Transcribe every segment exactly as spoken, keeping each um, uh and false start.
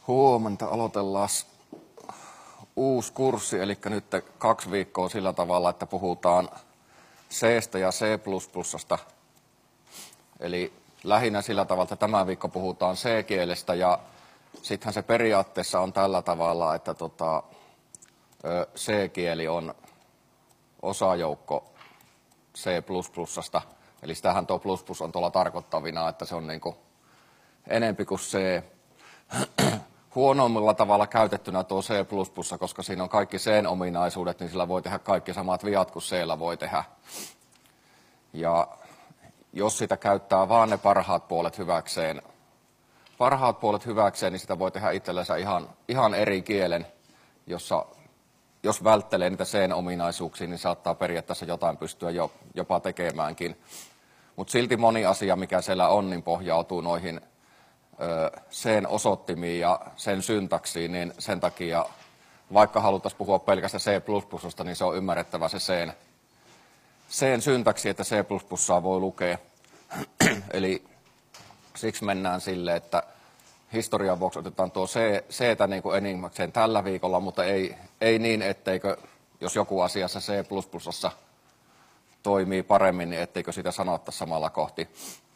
Huomenta aloitellaan uusi kurssi, eli nyt kaksi viikkoa sillä tavalla, että puhutaan C:stä ja C++sta. Eli lähinnä sillä tavalla, että tämä viikko puhutaan C-kielestä ja sittenhän se periaatteessa on tällä tavalla, että tota, C-kieli on osajoukko C++sta. Eli sitähän tuo plus plus on tuolla tarkoittavina, että se on niinku enempi kuin C. Huonommalla tavalla käytettynä tuo C++, koska siinä on kaikki C:n ominaisuudet, niin sillä voi tehdä kaikki samat viat kuin C:llä voi tehdä. Ja jos sitä käyttää vaan ne parhaat puolet hyväkseen, parhaat puolet hyväkseen, niin sitä voi tehdä itsellensä ihan, ihan eri kielen, jossa jos välttelee niitä C:n ominaisuuksia, niin saattaa periaatteessa jotain pystyä jo, jopa tekemäänkin. Mutta silti moni asia, mikä siellä on, niin pohjautuu noihin C:n osoittimiin ja sen syntaksiin, niin sen takia, vaikka haluttaisiin puhua pelkästään C++sta, niin se on ymmärrettävä se C:n, C:n syntaksi, että C++saa voi lukea. Eli siksi mennään silleen, että historian vuoksi otetaan tuo C, C:tä niin kuin enimmäkseen tällä viikolla, mutta ei, ei niin, etteikö, jos joku asiassa C++ssa toimii paremmin, niin etteikö sitä sanottaisi samalla kohti.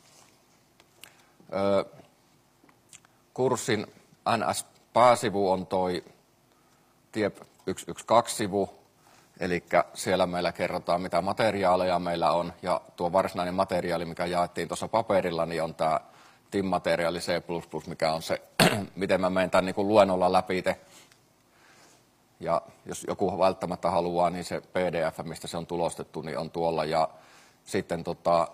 Öö, Kurssin N S-pääsivu on toi T I E P sata yksitoista-sivu, eli siellä meillä kerrotaan, mitä materiaaleja meillä on, ja tuo varsinainen materiaali, mikä jaettiin tuossa paperilla, niin on tämä T I M-materiaali C++, mikä on se, miten mä menen tämän niin kuin luennolla läpi. Ja jos joku välttämättä haluaa, niin se P D F, mistä se on tulostettu, niin on tuolla. Ja sitten tota,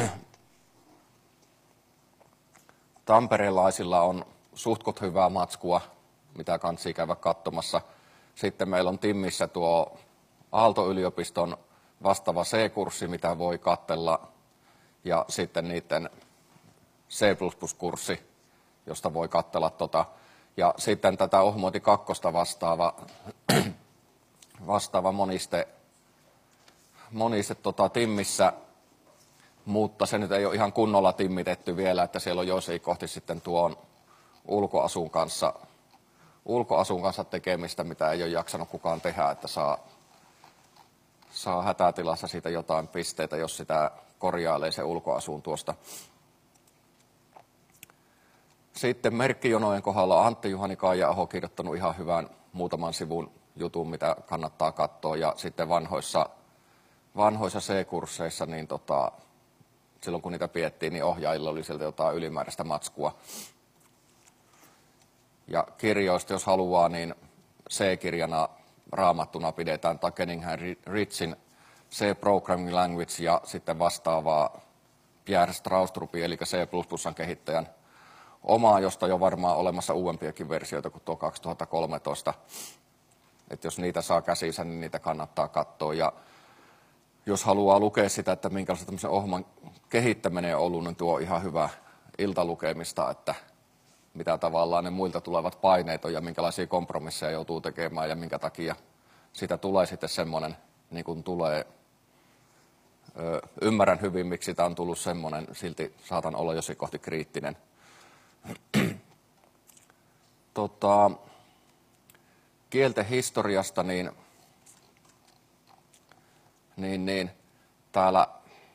tamperelaisilla on suhtkot hyvää matskua, mitä kansi käydä katsomassa. Sitten meillä on Timmissä tuo Aalto-yliopiston vastaava C-kurssi, mitä voi katsella. Ja sitten niiden C++-kurssi, josta voi katsella tota. Ja sitten tätä Ohmoiti kakkosta vastaava, vastaava moniste, moniste tota Timmissä, mutta se nyt ei ole ihan kunnolla timmitetty vielä, että siellä on joissain kohti sitten tuon ulkoasun kanssa, ulkoasun kanssa tekemistä, mitä ei ole jaksanut kukaan tehdä, että saa, saa hätätilassa siitä jotain pisteitä, jos sitä korjailee se ulkoasuun tuosta. Sitten merkkijonojen kohdalla on Antti-Juhani Kaija-aho kirjoittanut ihan hyvän muutaman sivun jutun, mitä kannattaa katsoa. Ja sitten vanhoissa, vanhoissa C-kursseissa, niin tota, silloin kun niitä piettiin, niin ohjaajilla oli sieltä jotain ylimääräistä matskua. Ja kirjoista, jos haluaa, niin C-kirjana raamattuna pidetään Cunningham Richin C Programming Language ja sitten vastaavaa Pierre Straustrupin, eli C++:n kehittäjän omaa, josta jo varmaan olemassa uudempiakin versioita kuin tuo kaksituhattakolmetoista. Että jos niitä saa käsinsä, niin niitä kannattaa katsoa. Ja jos haluaa lukea sitä, että minkälaista tämmöisen ohjelman kehittäminen on ollut, niin tuo on ihan hyvä iltalukemista, että mitä tavallaan ne muilta tulevat paineet on ja minkälaisia kompromisseja joutuu tekemään ja minkä takia siitä tulee sitten semmoinen, niin kuin tulee. Ö, ymmärrän hyvin, miksi sitä on tullut semmoinen, silti saatan olla jossain kohti kriittinen. Tota, kielten historiasta, niin, niin, niin täällä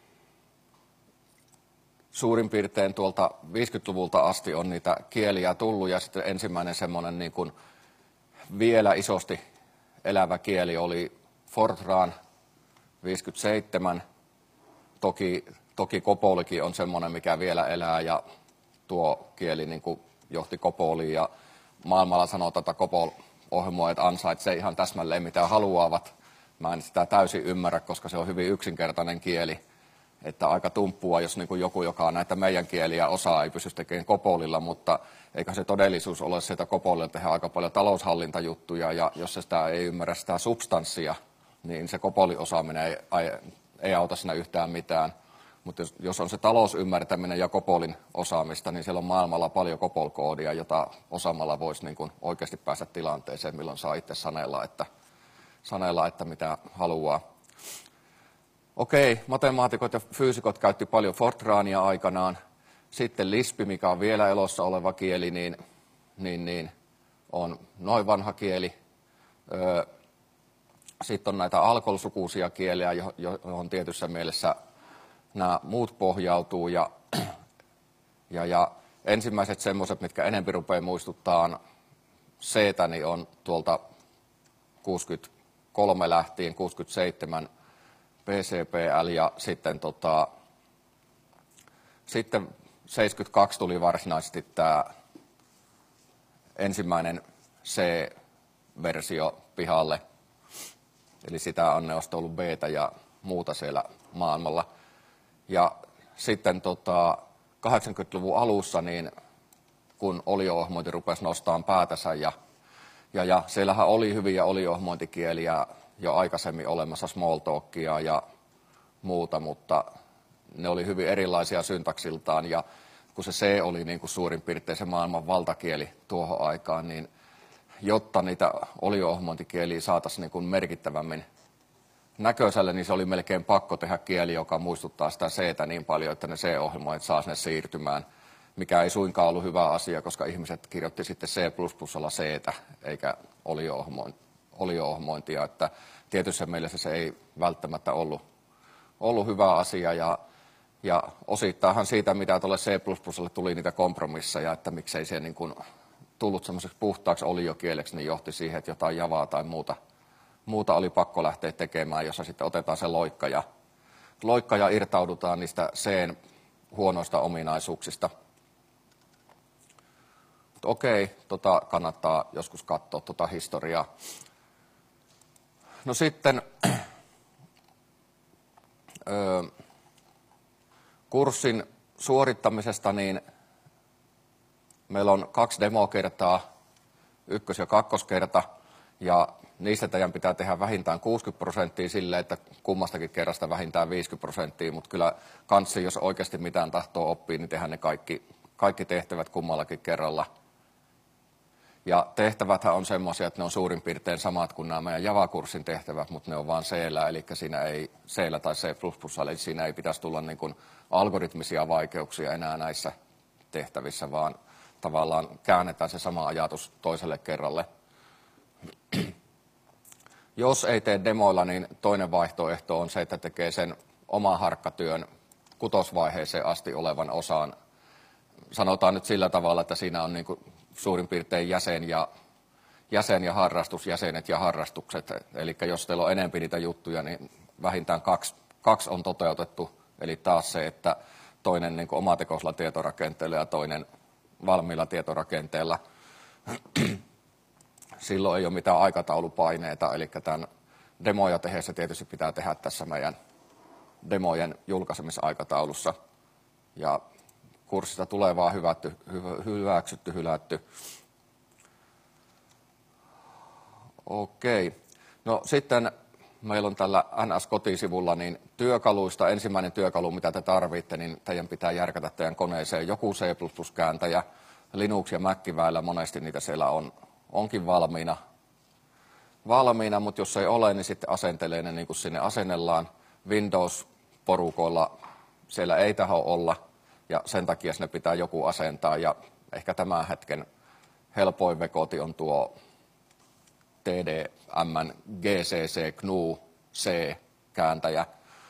suurin piirtein tuolta viisikymmentäluvulta asti on niitä kieliä tullut, ja sitten ensimmäinen semmoinen niin kuin vielä isosti elävä kieli oli Fortran viisikymmentäseitsemän. Toki, toki Copolikin on semmoinen, mikä vielä elää, ja tuo kieli niin kuin johti Copoliin, ja maailmalla sanotaan, että Copol-ohjelmoijat ansaitsee ihan täsmälleen mitä haluavat. Mä en sitä täysin ymmärrä, koska se on hyvin yksinkertainen kieli. Että aika tumppua, jos niin kuin joku, joka näitä meidän kieliä osaa, ei pystyisi tekemään Copolilla, mutta eikä se todellisuus ole se, että Copolilla tehdään aika paljon taloushallintajuttuja, ja jos se sitä ei ymmärrä sitä substanssia, niin se Copolin osaaminen ei, ei, ei auta siinä yhtään mitään. Mutta jos, jos on se talousymmärtäminen ja Copolin osaamista, niin siellä on maailmalla paljon Copol-koodia, jota osaamalla voisi niin kuin oikeasti päästä tilanteeseen, milloin saa itse sanella, että, sanella, että mitä haluaa. Okei, matemaatikot ja fyysikot käytti paljon Fortrania aikanaan. Sitten Lisp, mikä on vielä elossa oleva kieli, niin, niin, niin on noin vanha kieli. Sitten on näitä alkol-sukuisia kieliä, johon tietyssä mielessä nämä muut pohjautuu. Ja, ja, ja ensimmäiset semmoiset, mitkä enemmän rupeaa muistuttaa C-tä, niin on tuolta kuusikymmentäkolme lähtien, kuusikymmentäseitsemän P C P L ja sitten, tota, sitten seitsemänkymmentäkaksi tuli varsinaisesti tämä ensimmäinen C-versio pihalle. Eli sitä anneosta ollut B:tä ja muuta siellä maailmalla. Ja sitten tota, kahdeksankymmentäluvun alussa, niin kun olio-ohmointi rupesi nostamaan päätänsä, ja, ja, ja siellähän oli hyviä olio-ohmointikieliä jo aikaisemmin olemassa, Smalltalkia ja muuta, mutta ne oli hyvin erilaisia syntaksiltaan, ja kun se C oli niin kuin suurin piirtein se maailman valtakieli tuohon aikaan, niin jotta niitä olio-ohmointikieliä saataisiin niin kuin merkittävämmin näköiselle, niin se oli melkein pakko tehdä kieli, joka muistuttaa sitä C-tä niin paljon, että ne C-ohjelmoit saa sinne siirtymään, mikä ei suinkaan ollut hyvä asia, koska ihmiset kirjoitti sitten C plus plusalla C-tä, eikä olio-ohmointia, että tietyssä mielessä se ei välttämättä ollut, ollut hyvä asia, ja, ja osittainhan siitä, mitä tuolle C plus plusalle tuli niitä kompromisseja, että miksei se niin kuin tullut semmoiseksi puhtaaksi oliokieleksi, niin johti siihen, että jotain javaa tai muuta, muuta oli pakko lähteä tekemään, jossa sitten otetaan se loikka ja, loikka ja irtaudutaan niistä C:n huonoista ominaisuuksista. Mutta okei, tota kannattaa joskus katsoa tota historiaa. No sitten öö, kurssin suorittamisesta, niin meillä on kaksi demokertaa, ykkös- ja kakkoskerta, ja niistä teidän pitää tehdä vähintään kuusikymmentä prosenttia sille, että kummastakin kerrasta vähintään viisikymmentä prosenttia, mutta kyllä kanssi, jos oikeasti mitään tahtoo oppia, niin tehdään ne kaikki, kaikki tehtävät kummallakin kerralla. Ja tehtäväthän on semmoisia, että ne on suurin piirtein samat kuin nämä meidän Java-kurssin tehtävät, mutta ne on vaan C-llä, eli siinä ei, C-llä tai C plus plusalla, eli siinä ei pitäisi tulla niin kuin algoritmisia vaikeuksia enää näissä tehtävissä, vaan tavallaan käännetään se sama ajatus toiselle kerralle. Jos ei tee demoilla, niin toinen vaihtoehto on se, että tekee sen oman harkkatyön kutosvaiheeseen asti olevan osan. Sanotaan nyt sillä tavalla, että siinä on niin kuin suurin piirtein jäsen ja, jäsen ja harrastusjäsenet ja harrastukset. Eli jos teillä on enemmän niitä juttuja, niin vähintään kaksi, kaksi on toteutettu. Eli taas se, että toinen niin kuin omatekoisella tietorakenteella ja toinen valmiilla tietorakenteella. Silloin ei ole mitään aikataulupaineita, eli tämän demoja tehdessä tietysti pitää tehdä tässä meidän demojen julkaisemisaikataulussa. Ja kurssista tulee vaan hyvätty, hy, hyväksytty, hylätty. Okei. No sitten meillä on tällä N S-kotisivulla niin työkaluista. Ensimmäinen työkalu, mitä te tarvitte, niin teidän pitää järkätä teidän koneeseen joku C plus plus-kääntäjä. Linux- ja Mac-väillä monesti niitä siellä on, onkin valmiina. valmiina, mutta jos ei ole, niin sitten asentelee ne niin kuin sinne asennellaan. Windows-porukoilla siellä ei taho olla, ja sen takia sinne pitää joku asentaa. Ja ehkä tämän hetken helpoin vekoti on tuo T D M G C C G N U C-kääntäjä.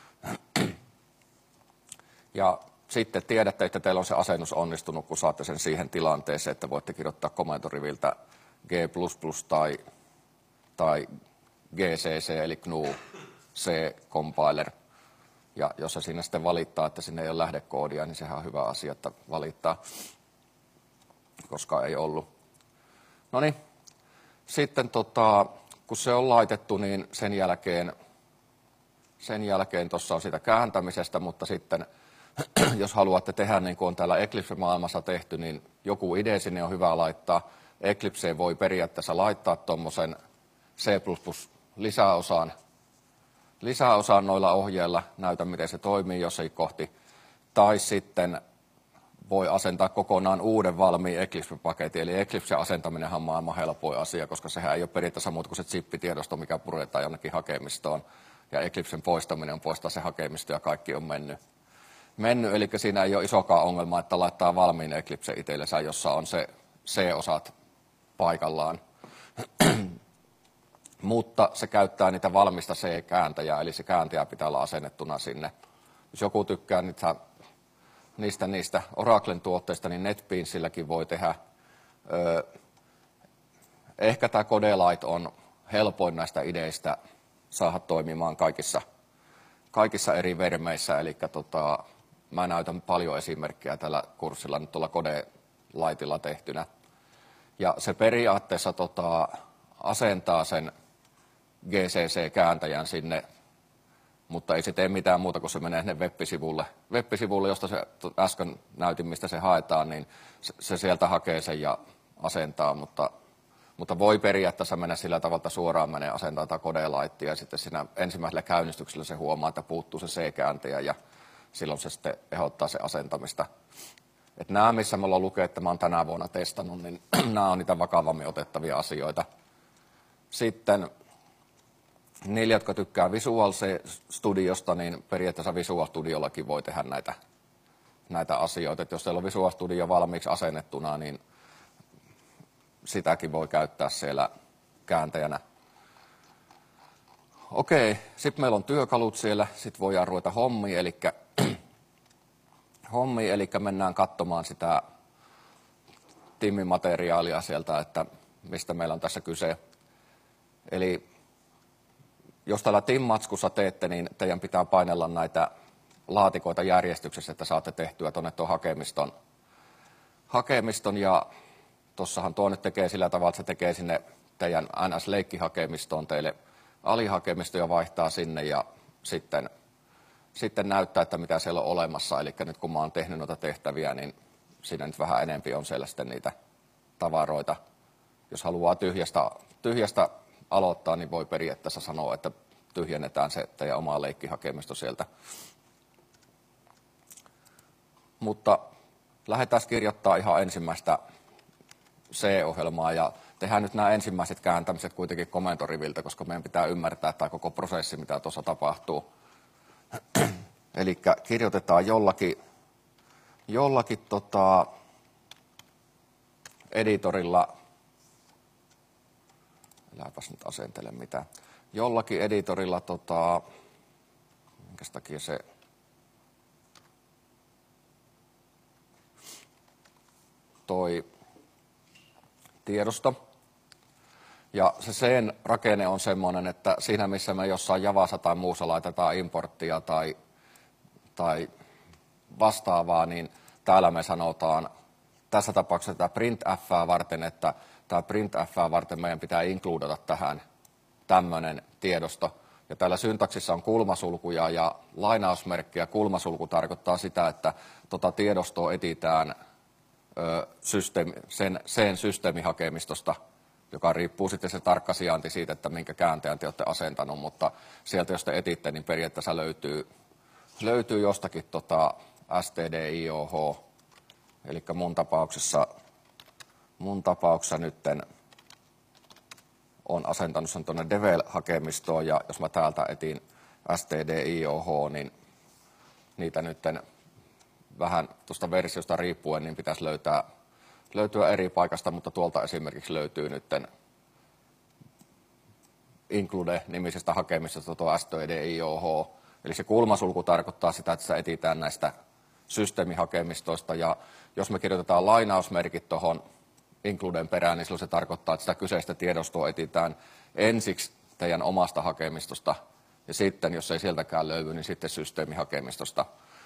Ja sitten tiedätte, että teillä on se asennus onnistunut, kun saatte sen siihen tilanteeseen, että voitte kirjoittaa komentoriviltä G plus plus tai, tai G C C eli G N U C-compiler. Ja jos se siinä sitten valittaa, että sinne ei ole lähdekoodia, niin sehän on hyvä asia, että valittaa, koska ei ollut. No niin, sitten tota, kun se on laitettu, niin sen jälkeen, sen jälkeen tuossa on sitä kääntämisestä, mutta sitten jos haluatte tehdä niin kuin on täällä Eclipse-maailmassa tehty, niin joku idea sinne on hyvä laittaa. Eclipseen voi periaatteessa laittaa tuommoisen C plus plus lisäosan, lisäosan noilla ohjeilla, näytä miten se toimii jossain kohti. Tai sitten voi asentaa kokonaan uuden valmiin Eclipse-paketin. Eli Eclipsen asentaminenhan on maailman helpoin asia, koska sehän ei ole periaatteessa muuta kuin se zippitiedosto, mikä puretaan jonnekin hakemistoon. Ja Eclipsen poistaminen on poistaa se hakemisto ja kaikki on mennyt. mennyt. Eli siinä ei ole isokaan ongelma, että laittaa valmiin Eclipse itsellensä, jossa on se C-osat paikallaan. Mutta se käyttää niitä valmista C-kääntäjää, eli se kääntäjä pitää olla asennettuna sinne. Jos joku tykkää niitä, niistä, niistä Oraclen tuotteista, niin NetBeansilläkin voi tehdä. Öö, ehkä tämä Codelite on helpoin näistä ideistä saada toimimaan kaikissa, kaikissa eri vermeissä, eli tota, mä näytän paljon esimerkkejä tällä kurssilla nyt tuolla Codelitella tehtynä. Ja se periaatteessa tota, asentaa sen G C C-kääntäjän sinne, mutta ei se tee mitään muuta, kun se menee sinne web-sivulle. Web-sivulle, josta se äsken näytin, mistä se haetaan, niin se, se sieltä hakee sen ja asentaa, mutta, mutta voi periaatteessa mennä sillä tavalla, suoraan menee asentaa tätä Codelitea, ja sitten siinä ensimmäisellä käynnistyksellä se huomaa, että puuttuu se C-kääntäjä, ja silloin se sitten ehdottaa se asentamista. Et nämä, missä me ollaan lukee, että mä oon tänä vuonna testannut, niin nämä on niitä vakavammin otettavia asioita. Sitten niille, jotka tykkää Visual Studiosta, niin periaatteessa Visual Studiollakin voi tehdä näitä, näitä asioita. Et jos teillä on Visual Studio valmiiksi asennettuna, niin sitäkin voi käyttää siellä kääntäjänä. Okei, sitten meillä on työkalut siellä, sitten voidaan ruveta hommiin, eli hommiin, eli mennään katsomaan sitä tiimimateriaalia sieltä, että mistä meillä on tässä kyse. Eli jos täällä Team-matskussa teette, niin teidän pitää painella näitä laatikoita järjestyksessä, että saatte tehtyä tuonne tuon hakemiston. hakemiston ja tuossahan tuo nyt tekee sillä tavalla, että se tekee sinne teidän N S-leikkihakemistoon teille alihakemisto ja vaihtaa sinne ja sitten, sitten näyttää, että mitä siellä on olemassa. Eli nyt kun mä oon tehnyt noita tehtäviä, niin siinä nyt vähän enempi on siellä sitten niitä tavaroita. Jos haluaa tyhjästä, tyhjästä aloittaa, niin voi periaatteessa sanoa, että tyhjennetään se teidän oma leikkihakemisto sieltä. Mutta lähdetään kirjoittaa ihan ensimmäistä C-ohjelmaa ja tehdään nyt nämä ensimmäiset kääntämiset kuitenkin komentoriviltä, koska meidän pitää ymmärtää tämä koko prosessi, mitä tuossa tapahtuu. Eli kirjoitetaan jollakin, jollakin tota, editorilla, äläpäs nyt asentele mitään, jollakin editorilla, tota, minkäs takia se, toi tiedosto. Ja se sen rakenne on semmoinen, että siinä missä me jossain Javassa tai muussa laitetaan importtia tai, tai vastaavaa, niin täällä me sanotaan tässä tapauksessa tätä printfää varten, että tämä printfää varten meidän pitää includata tähän tämmöinen tiedosto. Ja täällä syntaksissa on kulmasulkuja ja lainausmerkkiä. Kulmasulku tarkoittaa sitä, että tuota tiedostoa etsitään systeemi, sen, sen systeemihakemistosta, joka riippuu sitten se tarkka sijainti siitä, että minkä kääntäjän te olette asentanut, mutta sieltä jos te etitte, niin periaatteessa löytyy, löytyy jostakin tota stdioh, eli mun tapauksessa, mun tapauksessa nytten on asentanut sen tuonne devel-hakemistoon, ja jos mä täältä etin stdioh, niin niitä nytten vähän tuosta versiosta riippuen, niin pitäisi löytää, löytyä eri paikasta, mutta tuolta esimerkiksi löytyy nytten include-nimisestä hakemistosta tuo stdioh. Eli se kulmasulku tarkoittaa sitä, että sitä etsitään näistä systeemihakemistoista, ja jos me kirjoitetaan lainausmerkit tuohon includen perään, niin silloin se tarkoittaa, että sitä kyseistä tiedostoa etsitään ensiksi teidän omasta hakemistosta, ja sitten, jos ei sieltäkään löydy, niin sitten systeemihakemistosta.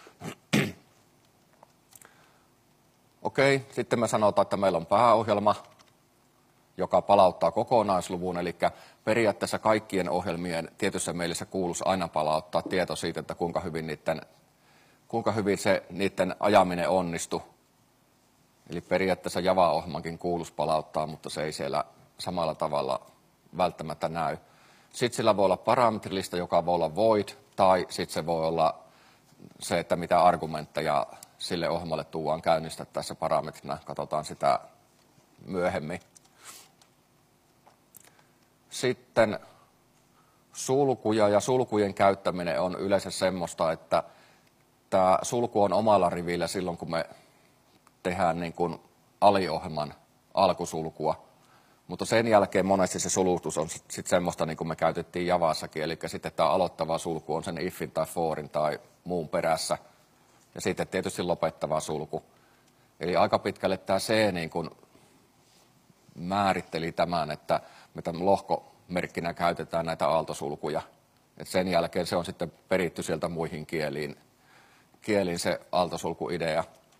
Okei, sitten me sanotaan, että meillä on pääohjelma, joka palauttaa kokonaisluvun, eli periaatteessa kaikkien ohjelmien tietyssä mielessä kuuluisi aina palauttaa tieto siitä, että kuinka hyvin, niiden, kuinka hyvin se niiden ajaminen onnistui. Eli periaatteessa Java-ohjelmankin kuuluisi palauttaa, mutta se ei siellä samalla tavalla välttämättä näy. Sitten sillä voi olla parametrilista, joka voi olla void, tai sitten se voi olla se, että mitä argumentteja sille ohjelmalle tuodaan käynnistettäessä parametrina. Katsotaan sitä myöhemmin. Sitten sulkuja ja sulkujen käyttäminen on yleensä semmoista, että tämä sulku on omalla rivillä silloin, kun me tehdään niin kuin aliohjelman alkusulkua. Mutta sen jälkeen monesti se sulutus on sitten semmoista, niin kuin me käytettiin Javassakin, eli sitten tämä aloittava sulku on sen ifin tai forin tai muun perässä, ja sitten tietysti lopettava sulku. Eli aika pitkälle tämä C niin kuin määritteli tämän, että me tämän lohkomerkkinä käytetään näitä aaltosulkuja. Et sen jälkeen se on sitten peritty sieltä muihin kieliin, kieliin se aaltosulkuidea.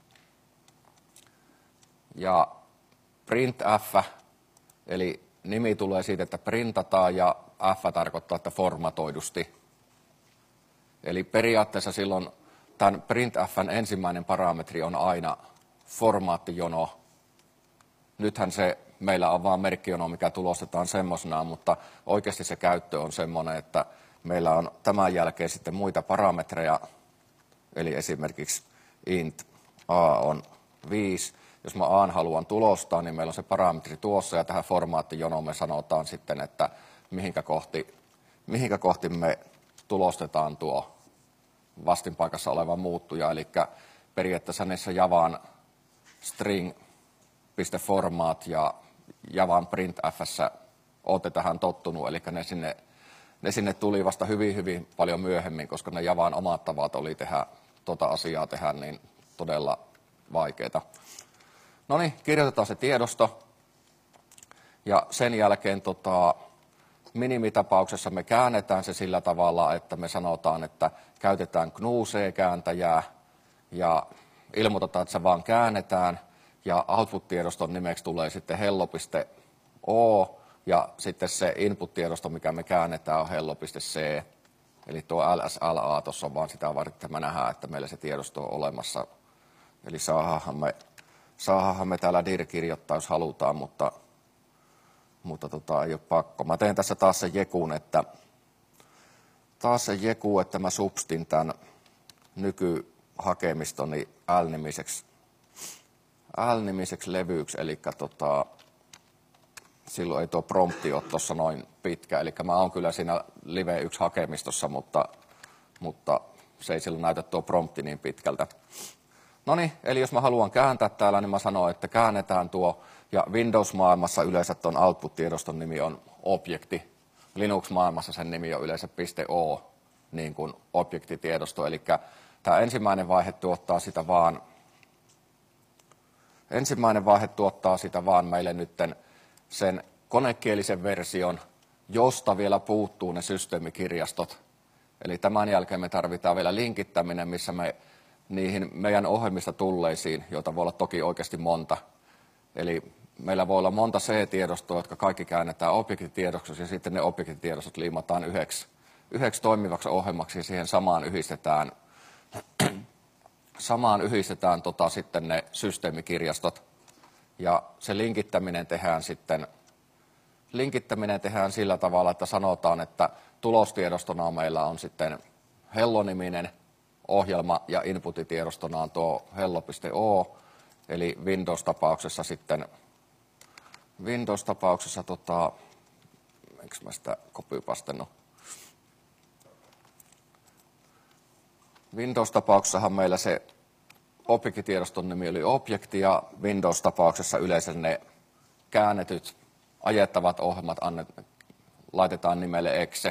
Ja printf, eli nimi tulee siitä, että printataan, ja f tarkoittaa, että formatoidusti. Eli periaatteessa silloin tämän printfn ensimmäinen parametri on aina formaattijono. Nythän se meillä on vain merkkijono, mikä tulostetaan semmoisena, mutta oikeasti se käyttö on semmoinen, että meillä on tämän jälkeen sitten muita parametreja, eli esimerkiksi int a on viisi. Jos mä a haluan tulostaa, niin meillä on se parametri tuossa, ja tähän formaattijonoon me sanotaan sitten, että mihinkä kohti, mihinkä kohti me tulostetaan tuo vastinpaikassa oleva muuttuja, eli periaatteessa niissä Javan string.format ja Javan printfssä olette tähän tottunut, eli ne sinne, ne sinne tuli vasta hyvin, hyvin paljon myöhemmin, koska ne Javan omat tavat oli tehdä tuota asiaa tehdä niin todella vaikeita. No niin, kirjoitetaan se tiedosto, ja sen jälkeen tota, minimitapauksessa me käännetään se sillä tavalla, että me sanotaan, että käytetään G N U C-kääntäjää, ja ilmoitetaan, että se vaan käännetään, ja output-tiedoston nimeksi tulee sitten hello.o, ja sitten se input-tiedosto, mikä me käännetään, on hello.c. Eli tuo L S L A tuossa on vaan sitä varten, että me nähdään, että meillä se tiedosto on olemassa. Eli saadaan me, saadaan me täällä dir kirjoittaa, jos halutaan, mutta, mutta tota, ei ole pakko. Mä teen tässä taas sen jekun, että, taas sen jeku, että mä substin tämän nykyhakemistoni L-nimiseksi L-nimiseksi levyyksi, eli tota, silloin ei tuo prompti ole tuossa noin pitkä, eli mä oon kyllä siinä live yksi hakemistossa, mutta, mutta se ei silloin näytä tuo prompti niin pitkältä. No niin, eli jos mä haluan kääntää täällä, niin mä sanon, että käännetään tuo, ja Windows-maailmassa yleensä tuon output-tiedoston nimi on objekti. Linux-maailmassa sen nimi on yleensä .o, niin kuin objektitiedosto, eli tämä ensimmäinen vaihe tuottaa sitä vaan, ensimmäinen vaihe tuottaa sitä vaan meille nytten sen konekielisen version, josta vielä puuttuu ne systeemikirjastot. Eli tämän jälkeen me tarvitaan vielä linkittäminen, missä me niihin meidän ohjelmista tulleisiin, joita voi olla toki oikeasti monta. Eli meillä voi olla monta C-tiedostoa, jotka kaikki käännetään objektitiedoksi, ja sitten ne objektitiedostot liimataan yhdeksi, yhdeksi toimivaksi ohjelmaksi, ja siihen samaan yhdistetään, samaan yhdistetään tota, sitten ne systeemikirjastot. Ja se linkittäminen tehdään sitten linkittäminen tehdään sillä tavalla, että sanotaan, että tulostiedostona meillä on sitten hello-niminen ohjelma, ja inputitiedostona on tuo hello.o, eli Windows-tapauksessa sitten, Windows-tapauksessa, tota, eikö mä sitä copypastennut? Windows-tapauksessahan meillä se objektitiedoston nimi oli objekti, ja Windows-tapauksessa yleensä ne käännetyt ajettavat ohjelmat annet, laitetaan nimelle exe.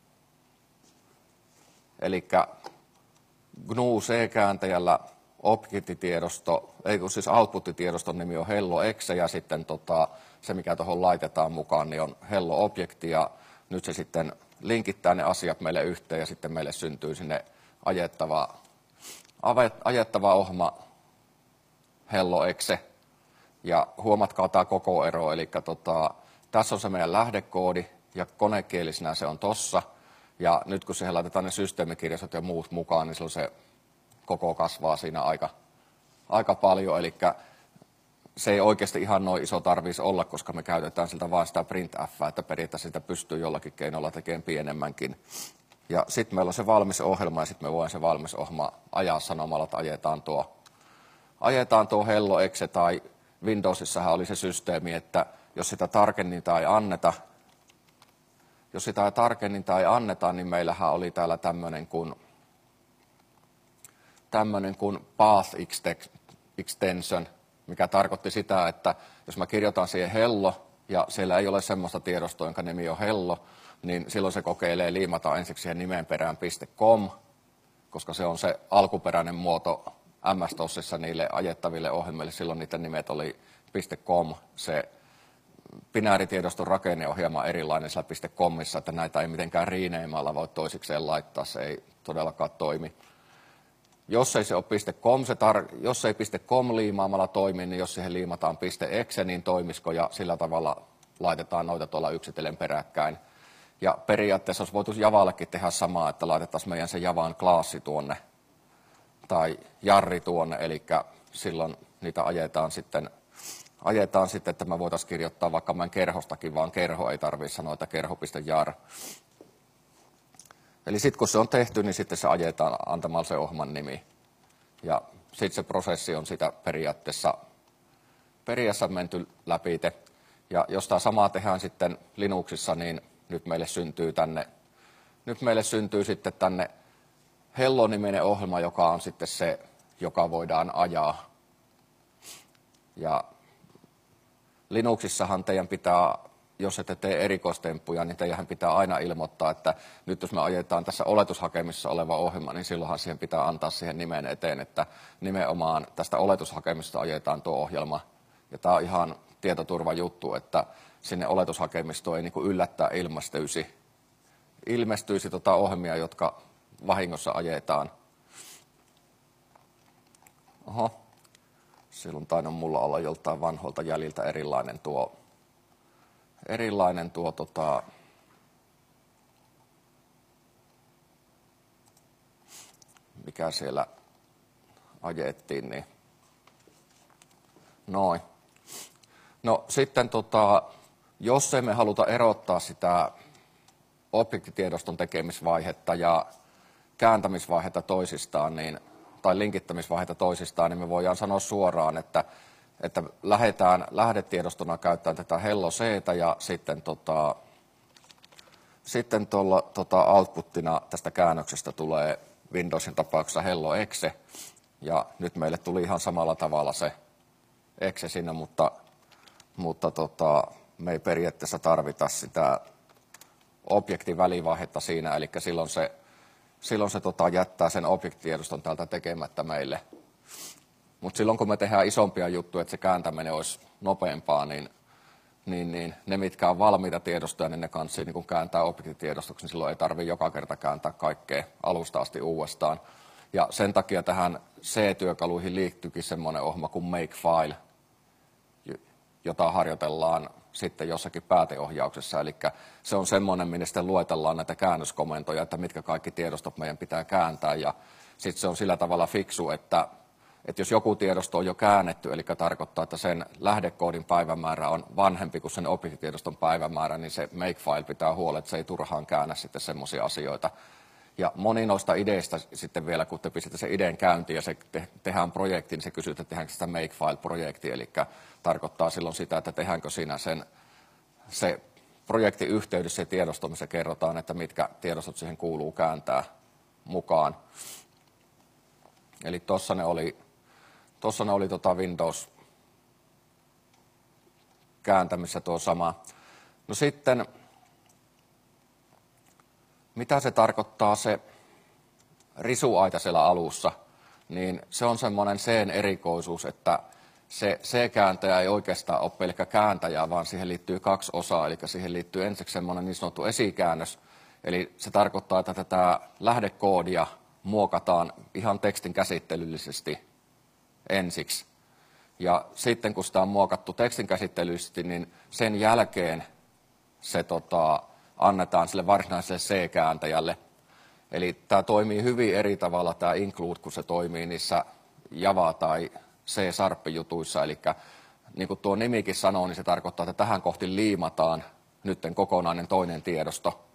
Eli G N U C-kääntäjällä objektitiedosto, ei kun siis output-tiedoston nimi on hello exe, ja sitten tota, se, mikä tuohon laitetaan mukaan, niin on hello objekti, ja nyt se sitten linkittää ne asiat meille yhteen, ja sitten meille syntyy sinne ajettava, ajettava ohjelma hello exe. Ja huomatkaa tämä koko ero, eli tota, tässä on se meidän lähdekoodi, ja konekielisenä se on tossa. Ja nyt kun siihen laitetaan ne systeemikirjastot ja muut mukaan, niin silloin se koko kasvaa siinä aika, aika paljon. Eli se ei oikeasti ihan noin iso tarvitsisi olla, koska me käytetään siltä vain sitä printf, että periaatteessa sitä pystyy jollakin keinolla tekemään pienemmänkin. Ja sitten meillä on se valmis ohjelma, ja sitten me voidaan se valmis ohjelma ajaa sanomalla, että ajetaan tuo, ajetaan tuo hello exe, tai Windowsissahan oli se systeemi, että jos sitä tarkenninta ei anneta, jos sitä tarkenninta ei anneta, niin meillähän oli täällä tämmöinen kuin, tämmöinen kuin path extension, mikä tarkoitti sitä, että jos mä kirjoitan siihen hello, ja siellä ei ole semmoista tiedostoa, jonka nimi on hello, niin silloin se kokeilee liimata ensiksi siihen nimen perään .com, koska se on se alkuperäinen muoto M S-DOSissa niille ajettaville ohjelmille. Silloin niiden nimet oli .com, se binääritiedoston rakenne on hieman erilainen siellä .comissa, että näitä ei mitenkään riineimaalla voi toisikseen laittaa, se ei todellakaan toimi. Jos ei se ole .com, se tar- jos ei .com liimaamalla toimi, niin jos siihen liimataan .exe, niin toimisiko, ja sillä tavalla laitetaan noita tuolla yksitellen peräkkäin. Ja periaatteessa olisi voitu Javallekin tehdä samaa, että laitettaisiin meidän se Javan klaassi tuonne, tai jarri tuonne, eli silloin niitä ajetaan sitten, ajetaan sitten, että me voitaisiin kirjoittaa vaikka meidän kerhostakin, vaan kerho ei tarvitse sanoa, että kerho.jar. Eli sitten kun se on tehty, niin sitten se ajetaan antamalla se ohjelman nimi. Ja sitten se prosessi on sitä periaatteessa, periaatteessa menty läpi. Ja jos tämä samaa tehdään sitten Linuxissa, niin nyt meille syntyy tänne, nyt meille syntyy sitten tänne Hello-niminen ohjelma, joka on sitten se, joka voidaan ajaa. Ja Linuxissahan teidän pitää, jos ette tee erikoistemppuja, niin teidän pitää aina ilmoittaa, että nyt jos me ajetaan tässä oletushakemisessa oleva ohjelma, niin silloinhan siihen pitää antaa siihen nimen eteen, että nimenomaan tästä oletushakemisesta ajetaan tuo ohjelma. Ja tämä on ihan tietoturvajuttu, että sinne oletushakemistoon ei niin kuin yllättää ilmestyisi, ilmestyisi tota ohjelmia, jotka vahingossa ajetaan. Oho, silloin tainnut mulla olla joltain vanhoilta jäljiltä erilainen tuo, erilainen tuo tota, mikä siellä ajettiin, niin noin. No sitten tota, jos emme haluta erottaa sitä objektitiedoston tekemisvaihetta ja kääntämisvaihetta toisistaan, niin, tai linkittämisvaihetta toisistaan, niin me voidaan sanoa suoraan, että, että lähdetään lähdetiedostona käyttämään tätä hello C:tä ja sitten, tota, sitten tuolla, tota, outputtina tästä käännöksestä tulee Windowsin tapauksessa hello exe, ja nyt meille tuli ihan samalla tavalla se exe sinne, mutta, mutta tota, me ei periaatteessa tarvita sitä objektin välivaihetta siinä, eli silloin se, silloin se tota, jättää sen objektitiedoston täältä tekemättä meille. Mutta silloin kun me tehdään isompia juttuja, että se kääntäminen olisi nopeampaa, niin, niin, niin ne mitkä on valmiita tiedostoja, niin ne kanssa niin kun kääntää objektitiedostoksi, niin silloin ei tarvitse joka kerta kääntää kaikkea alusta asti uudestaan. Ja sen takia tähän C-työkaluihin liittyykin semmoinen ohjelma kuin Makefile, jota harjoitellaan sitten jossakin pääteohjauksessa. Eli se on semmoinen, minne sitten luetellaan näitä käännöskomentoja, että mitkä kaikki tiedostot meidän pitää kääntää. Ja sitten se on sillä tavalla fiksu, että, että jos joku tiedosto on jo käännetty, eli tarkoittaa, että sen lähdekoodin päivämäärä on vanhempi kuin sen objektitiedoston päivämäärä, niin se Makefile pitää huolen, että se ei turhaan käännä sitten semmoisia asioita. Ja moni noista ideistä sitten vielä, kun te pistätte sen ideen käyntiin ja se te- tehdään projekti, niin se kysyy, että tehdäänkö sitä Makefile-projekti, eli tarkoittaa silloin sitä, että tehdäänkö siinä sen, se projektin yhteydessä se tiedosto, missä kerrotaan, että mitkä tiedostot siihen kuuluu kääntää mukaan. Eli tuossa ne oli, tossa ne oli tota Windows kääntämissä tuo sama. No sitten, mitä se tarkoittaa se risuaita siellä alussa, niin se on semmoinen C:n erikoisuus, että se C-kääntäjä ei oikeastaan ole pelkkä kääntäjä, vaan siihen liittyy kaksi osaa, eli siihen liittyy ensiksi semmoinen niin sanottu esikäännös, eli se tarkoittaa, että tätä lähdekoodia muokataan ihan tekstin käsittelyllisesti ensiksi. Ja sitten kun sitä on muokattu tekstin käsittelyllisesti, niin sen jälkeen se tota, annetaan sille varsinaiselle C-kääntäjälle. Eli tämä toimii hyvin eri tavalla tämä include, kun se toimii niissä Java- tai C-sarppijutuissa. Eli niin kuin tuo nimikin sanoo, niin se tarkoittaa, että tähän kohti liimataan nytten kokonainen toinen tiedosto.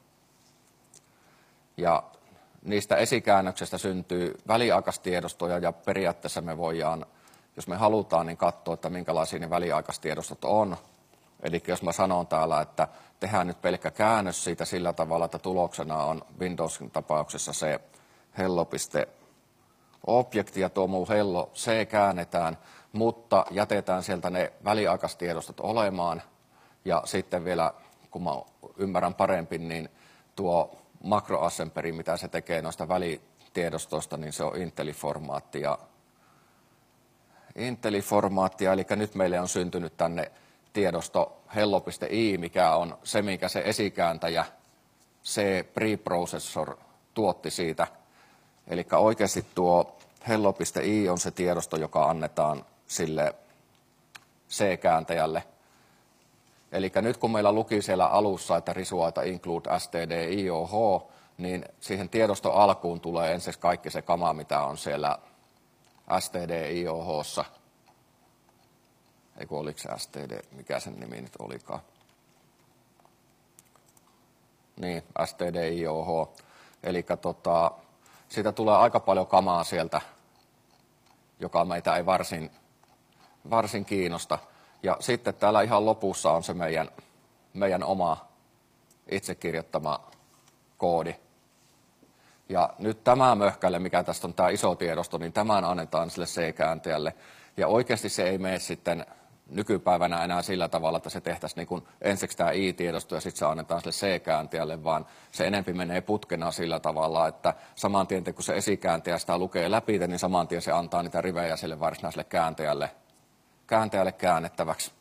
Ja niistä esikäännöksestä syntyy väliaikaistiedostoja ja periaatteessa me voidaan, jos me halutaan, niin katsoa, että minkälaisia ne väliaikaistiedostot on. Eli jos mä sanon täällä, että tehdään nyt pelkkä käännös siitä sillä tavalla, että tuloksena on Windowsin tapauksessa se hello.objekti ja tuo muu hello C käännetään, mutta jätetään sieltä ne väliaikaistiedostot olemaan Ja sitten vielä, kun mä ymmärrän paremmin, niin tuo makroassembleri, mitä se tekee noista välitiedostoista, niin se on Intelli-formaatti. Ja Intelli-formaattia, eli nyt meille on syntynyt tänne tiedosto hello piste i, mikä on se, mikä se esikääntäjä, se preprocessor tuotti siitä. Eli oikeasti tuo hello piste i on se tiedosto, joka annetaan sille C-kääntäjälle. Eli nyt kun meillä luki siellä alussa, että risuaita include std ioh, niin siihen tiedoston alkuun tulee ensin kaikki se kama, mitä on siellä std ioh:ssa. Eikö oliko se std, mikä sen nimi nyt olikaan? Niin, std ioh. Eli tota, siitä tulee aika paljon kamaa sieltä, joka meitä ei varsin, varsin kiinnosta. Ja sitten täällä ihan lopussa on se meidän, meidän oma itse kirjoittama koodi. Ja nyt tämä möhkälle, mikä tästä on tämä iso tiedosto, niin tämän annetaan sille C-kääntäjälle. Ja oikeasti se ei mene sitten nykypäivänä enää sillä tavalla, että se tehtäisiin niin kuin ensiksi tämä I-tiedosto ja sitten se annetaan sille C-kääntäjälle, vaan se enempi menee putkena sillä tavalla, että saman tien kun se esikääntäjä sitä lukee läpi, niin saman tien se antaa niitä rivejä sille varsinaiselle kääntäjälle, kääntäjälle käännettäväksi.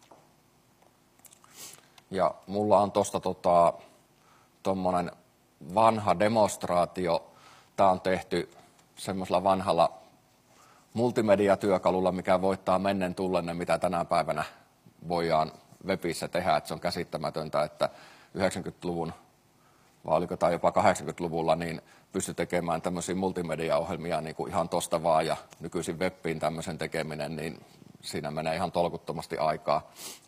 Ja mulla on tuosta tota, tuommoinen vanha demonstraatio. Tämä on tehty semmoisella vanhalla multimediatyökalulla, mikä voittaa mennen tullenne, mitä tänä päivänä voidaan webissä tehdä. Että se on käsittämätöntä, että yhdeksänkymmentäluvun, vai oliko tämä jopa kahdeksankymmentäluvulla, niin pystyi tekemään tämmöisiä multimediaohjelmia niin kuin ihan tosta vaan, ja nykyisin webbiin tämmöisen tekeminen, niin siinä menee ihan tolkuttomasti aikaa.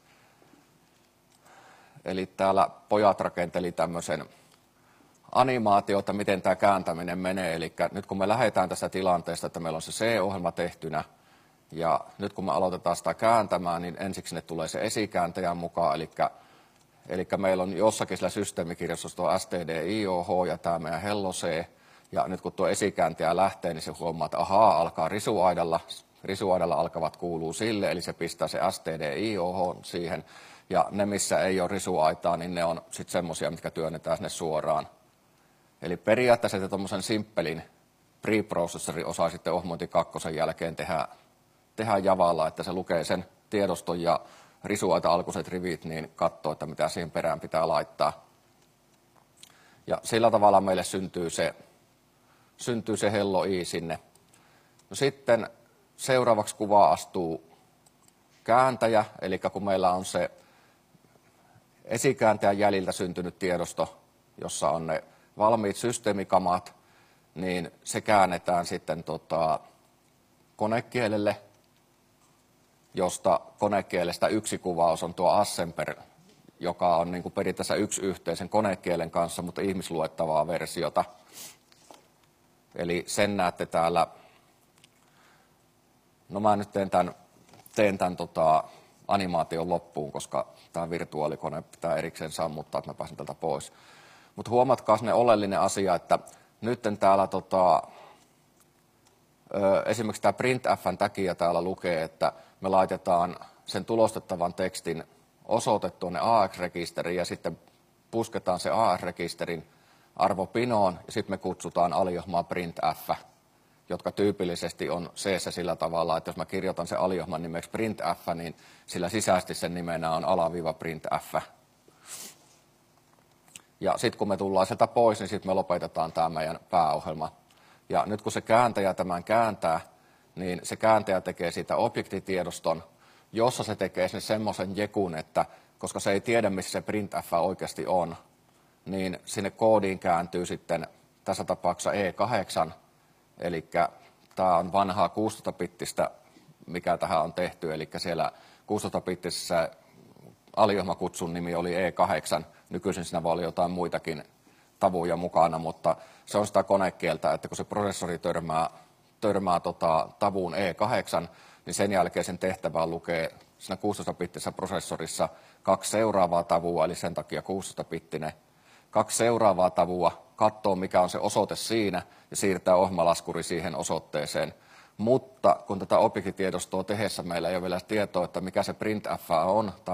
Eli täällä pojat rakenteli tämmöisen animaatiota, miten tämä kääntäminen menee. Eli nyt kun me lähdetään tästä tilanteesta, että meillä on se C-ohjelma tehtynä, ja nyt kun me aloitetaan sitä kääntämään, niin ensiksi ne tulee se esikääntäjän mukaan, eli, eli meillä on jossakin sillä systeemikirjastossa tuo std ioh ja tämä meidän hello C, ja nyt kun tuo esikääntäjä lähtee, niin se huomaa, että ahaa, alkaa risuaidalla, risuaidalla alkavat kuuluu sille, eli se pistää se std ioh siihen, ja ne, missä ei ole risuaitaa, niin ne on sitten semmoisia, mitkä työnnetään sinne suoraan. Eli periaatteessa, että tuommoisen simppelin preprocessorin osaa sitten ohmointi kakkosen jälkeen tehdä, tehdä Javalla, että se lukee sen tiedoston ja risuaita alkuiset rivit, niin katsoo, että mitä siihen perään pitää laittaa. Ja sillä tavalla meille syntyy se, syntyy se hello i sinne. No sitten seuraavaksi kuvaan astuu kääntäjä, eli kun meillä on se esikääntäjän jäljiltä syntynyt tiedosto, jossa on ne valmiit systeemikamat, niin se käännetään sitten tota, konekielelle, josta konekielestä yksi kuvaus on tuo assembler, joka on niin kuin periaatteessa yksi yhteisen konekielen kanssa, mutta ihmisluettavaa versiota. Eli sen näette täällä, no mä nyt teen tämän, teen tämän tota, animaation loppuun, koska tämä virtuaalikone pitää erikseen sammuttaa, että mä pääsen tältä pois. Mutta huomatkaa ne oleellinen asia, että nyt täällä tota, ö, esimerkiksi tämä printfn takia täällä lukee, että me laitetaan sen tulostettavan tekstin osoite tuonne A X-rekisteriin ja sitten pusketaan se A X-rekisterin arvo pinoon ja sitten me kutsutaan aliohmaa printf, jotka tyypillisesti on C-ssä sillä tavalla, että jos mä kirjoitan sen aliohman nimeksi printf, niin sillä sisäisesti sen nimenä on alaviiva printf. Ja sitten kun me tullaan sieltä pois, niin sitten me lopetetaan tämä meidän pääohjelma. Ja nyt kun se kääntäjä tämän kääntää, niin se kääntäjä tekee siitä objektitiedoston, jossa se tekee sen semmoisen jekun, että koska se ei tiedä, missä se printf oikeasti on, niin sinne koodiin kääntyy sitten tässä tapauksessa E kahdeksan, eli tämä on vanhaa kuusitoista-bittistä, mikä tähän on tehty, eli siellä kuusitoista-bittisessä aliohmakutsun nimi oli E kahdeksan, nykyisin siinä voi olla jotain muitakin tavuja mukana, mutta se on sitä konekieltä, että kun se prosessori törmää, törmää tota, tavuun E kahdeksan, niin sen jälkeen sen tehtävä lukee siinä kuusitoista-bittisessä prosessorissa kaksi seuraavaa tavua, eli sen takia kuusitoista-bittinen, kaksi seuraavaa tavua, katsoo mikä on se osoite siinä ja siirtää ohjelmalaskuri siihen osoitteeseen. Mutta kun tätä objektitiedostoa tehdessä meillä ei ole vielä tietoa, että mikä se printf on tai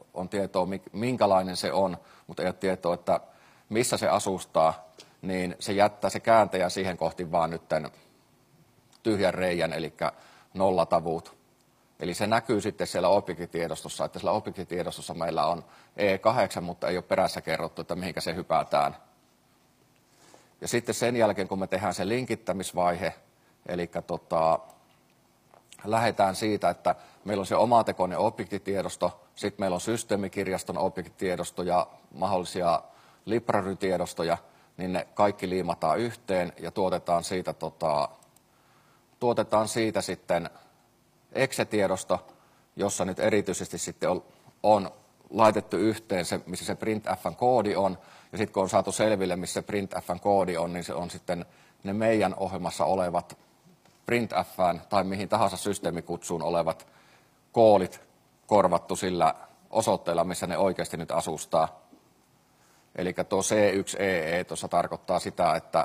on tietoa, minkälainen se on, mutta ei ole tietoa, että missä se asustaa, niin se jättää se kääntäjä siihen kohti vaan nytten tyhjän reijän, eli nollatavut. Eli se näkyy sitten siellä objektitiedostossa, että siellä objektitiedostossa meillä on E kahdeksan, mutta ei ole perässä kerrottu, että mihinkä se hypätään. Ja sitten sen jälkeen, kun me tehdään se linkittämisvaihe, eli tota, lähdetään siitä, että meillä on se omatekoinen objektitiedosto, sitten meillä on systeemikirjaston objektitiedosto ja mahdollisia library-tiedostoja, niin ne kaikki liimataan yhteen ja tuotetaan siitä, tota, tuotetaan siitä sitten exe-tiedosto, jossa nyt erityisesti sitten on, on laitettu yhteen se, missä se printfn koodi on, ja sitten kun on saatu selville, missä se printfn koodi on, niin se on sitten ne meidän ohjelmassa olevat printfn tai mihin tahansa systeemikutsuun olevat koolit korvattu sillä osoitteella, missä ne oikeasti nyt asustaa. Eli tuo C yksi E E tuossa tarkoittaa sitä, että,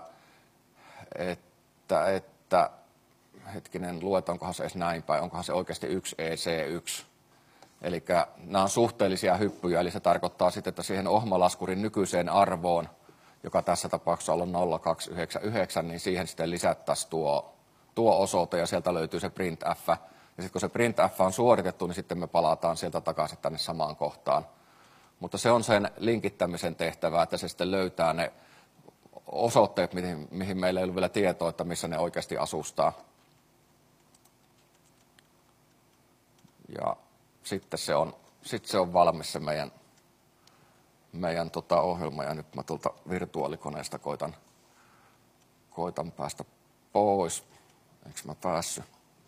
että, että hetkinen, luetaankohan se edes näin päin, onkohan se oikeasti yksi E C yksi. Eli nämä on suhteellisia hyppyjä, eli se tarkoittaa sitten, että siihen ohjelmalaskurin nykyiseen arvoon, joka tässä tapauksessa on nolla kaksi yhdeksän yhdeksän, niin siihen sitten lisättäisiin tuo, tuo osoite ja sieltä löytyy se printf. Ja sitten kun se printf on suoritettu, niin sitten me palataan sieltä takaisin tänne samaan kohtaan. Mutta se on sen linkittämisen tehtävä, että se sitten löytää ne osoitteet, mihin, mihin meillä ei ole vielä tietoa, että missä ne oikeasti asustaa. Ja sitten se on, sitten se on valmis se meidän, meidän tota ohjelma. Ja nyt mä tuolta virtuaalikoneesta koitan, koitan päästä pois. Eikö mä päässyt?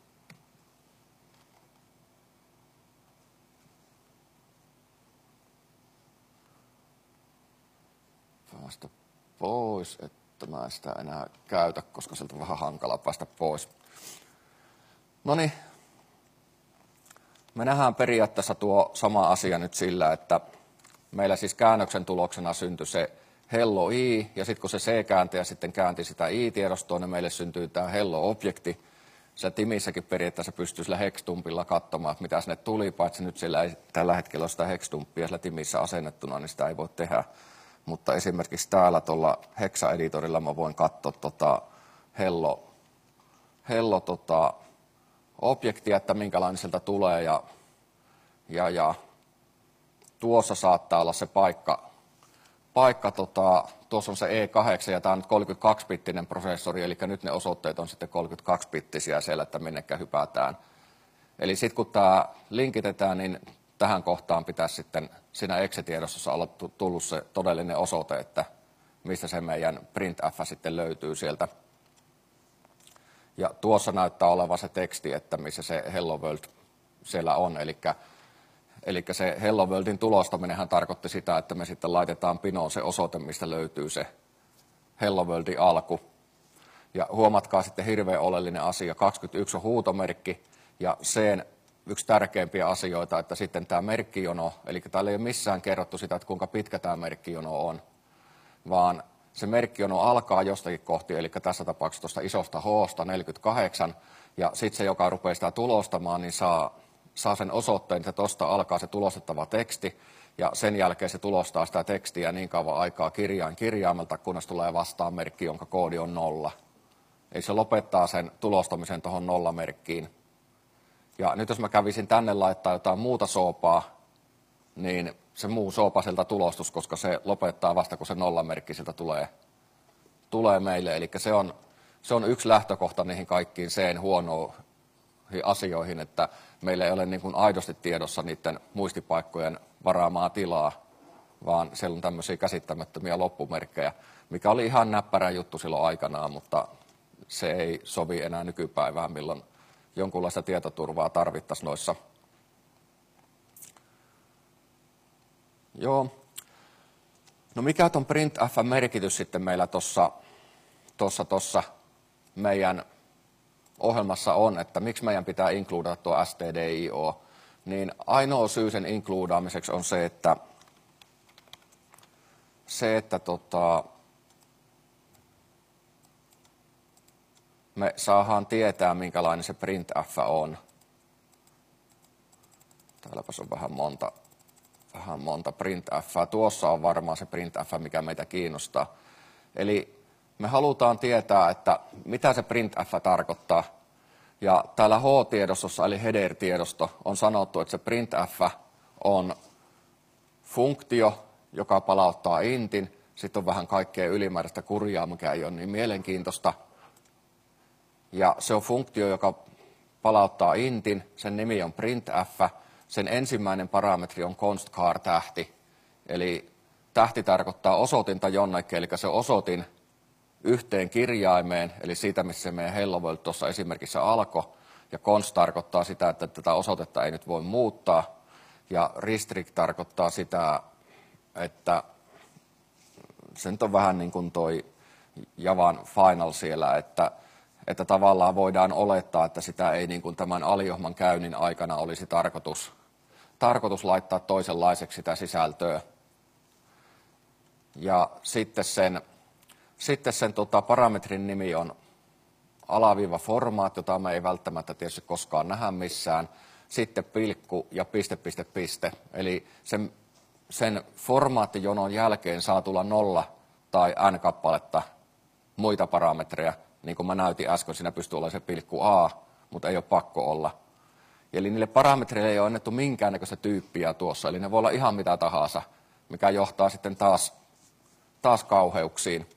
Päästä pois, että mä en sitä enää käytä, koska sieltä on vähän hankala päästä pois. Noniin. Me nähdään periaatteessa tuo sama asia nyt sillä, että meillä siis käännöksen tuloksena syntyi se hello i, ja sitten kun se C-kääntäjä sitten käänti sitä i-tiedostoa, niin meille syntyy tämä hello-objekti. Se Timissäkin periaatteessa pystyy sillä hexdumpilla katsomaan, että mitä sinne tuli, paitsi nyt sillä ei tällä hetkellä ole sitä hexdumpia sillä Timissä asennettuna, niin sitä ei voi tehdä. Mutta esimerkiksi täällä tuolla Hexa-editorilla mä voin katsoa tota hello, hello tota, objektia, että minkälainen sieltä tulee, ja, ja, ja tuossa saattaa olla se paikka, paikka tota, tuossa on se E kahdeksan, ja tämä on nyt kolmekymmentäkaksi-bittinen prosessori, eli nyt ne osoitteet on sitten kolmekymmentäkaksi-bittisiä siellä, että minnekä hypätään. Eli sitten kun tämä linkitetään, niin tähän kohtaan pitäisi sitten siinä exe-tiedostossa olla tullut se todellinen osoite, että mistä se meidän printf sitten löytyy sieltä. Ja tuossa näyttää olevan se teksti, että missä se Hello World siellä on. Eli, eli se Hello Worldin tulostaminenhan tarkoitti sitä, että me sitten laitetaan pinoon se osoite, mistä löytyy se Hello Worldin alku. Ja huomatkaa sitten hirveän oleellinen asia, kaksikymmentäyksi on huutomerkki, ja sen yksi tärkeimpiä asioita, että sitten tämä merkkijono, eli täällä ei ole missään kerrottu sitä, että kuinka pitkä tämä merkkijono on, vaan se merkkijono alkaa jostakin kohti, eli tässä tapauksessa tuosta isosta H:sta neljäkymmentäkahdeksan, ja sitten se, joka rupeaa sitä tulostamaan, niin saa, saa sen osoitteen, että tuosta alkaa se tulostettava teksti, ja sen jälkeen se tulostaa sitä tekstiä niin kauan aikaa kirjain kirjaimelta, kunnes tulee vastaan merkki, jonka koodi on nolla. Eli se lopettaa sen tulostamisen tuohon nollamerkkiin. Ja nyt jos mä kävisin tänne laittaa jotain muuta soopaa, niin se muu soopa sieltä tulostus, koska se lopettaa vasta, kun se nollamerkki sieltä tulee, tulee meille. Eli se on, se on yksi lähtökohta niihin kaikkiin sen huonoihin asioihin, että meillä ei ole niin kuin aidosti tiedossa niiden muistipaikkojen varaamaa tilaa, vaan siellä on tämmöisiä käsittämättömiä loppumerkkejä, mikä oli ihan näppärä juttu silloin aikanaan, mutta se ei sovi enää nykypäivään, milloin jonkunlaista tietoturvaa tarvittaisiin noissa. Joo. No mikä on printf:n merkitys sitten meillä tuossa tossa, tossa meidän ohjelmassa on, että miksi meidän pitää includea tuo stdio, niin ainoa syy sen includaamiseksi on se, että, se, että tota, me saadaan tietää, minkälainen se printf on. Täälläpäs on vähän monta, vähän monta printf. Tuossa on varmaan se printf, mikä meitä kiinnostaa. Eli me halutaan tietää, että mitä se printf tarkoittaa. Ja täällä H-tiedostossa, eli header-tiedosto, on sanottu, että se printf on funktio, joka palauttaa intin. Sitten on vähän kaikkea ylimääräistä kurjaa, mikä ei ole niin mielenkiintoista. Ja se on funktio, joka palauttaa intin. Sen nimi on printf. Sen ensimmäinen parametri on const_char-tähti. Eli tähti tarkoittaa osoitinta jonnekin, eli se osoitin yhteen kirjaimeen, eli siitä, missä se meidän Hello World tuossa esimerkissä alkoi. Ja const tarkoittaa sitä, että tätä osoitetta ei nyt voi muuttaa. Ja restrict tarkoittaa sitä, että se nyt on vähän niin kuin toi Javan final siellä, että, että tavallaan voidaan olettaa, että sitä ei niin kuin tämän aliohman käynnin aikana olisi tarkoitus, tarkoitus laittaa toisenlaiseksi sitä sisältöä. Ja sitten sen, sitten sen tota, parametrin nimi on alaviiva formaat, jota me ei välttämättä tietysti koskaan nähdä missään. Sitten pilkku ja piste, piste, piste. Eli sen, sen formaattijonon jälkeen saa tulla nolla tai n-kappaletta muita parametreja. Niin kuin mä näytin äsken, siinä pystyy olemaan se pilkku a, mutta ei ole pakko olla. Eli niille parametreille ei ole annettu minkäännäköistä tyyppiä tuossa. Eli ne voi olla ihan mitä tahansa, mikä johtaa sitten taas, taas kauheuksiin.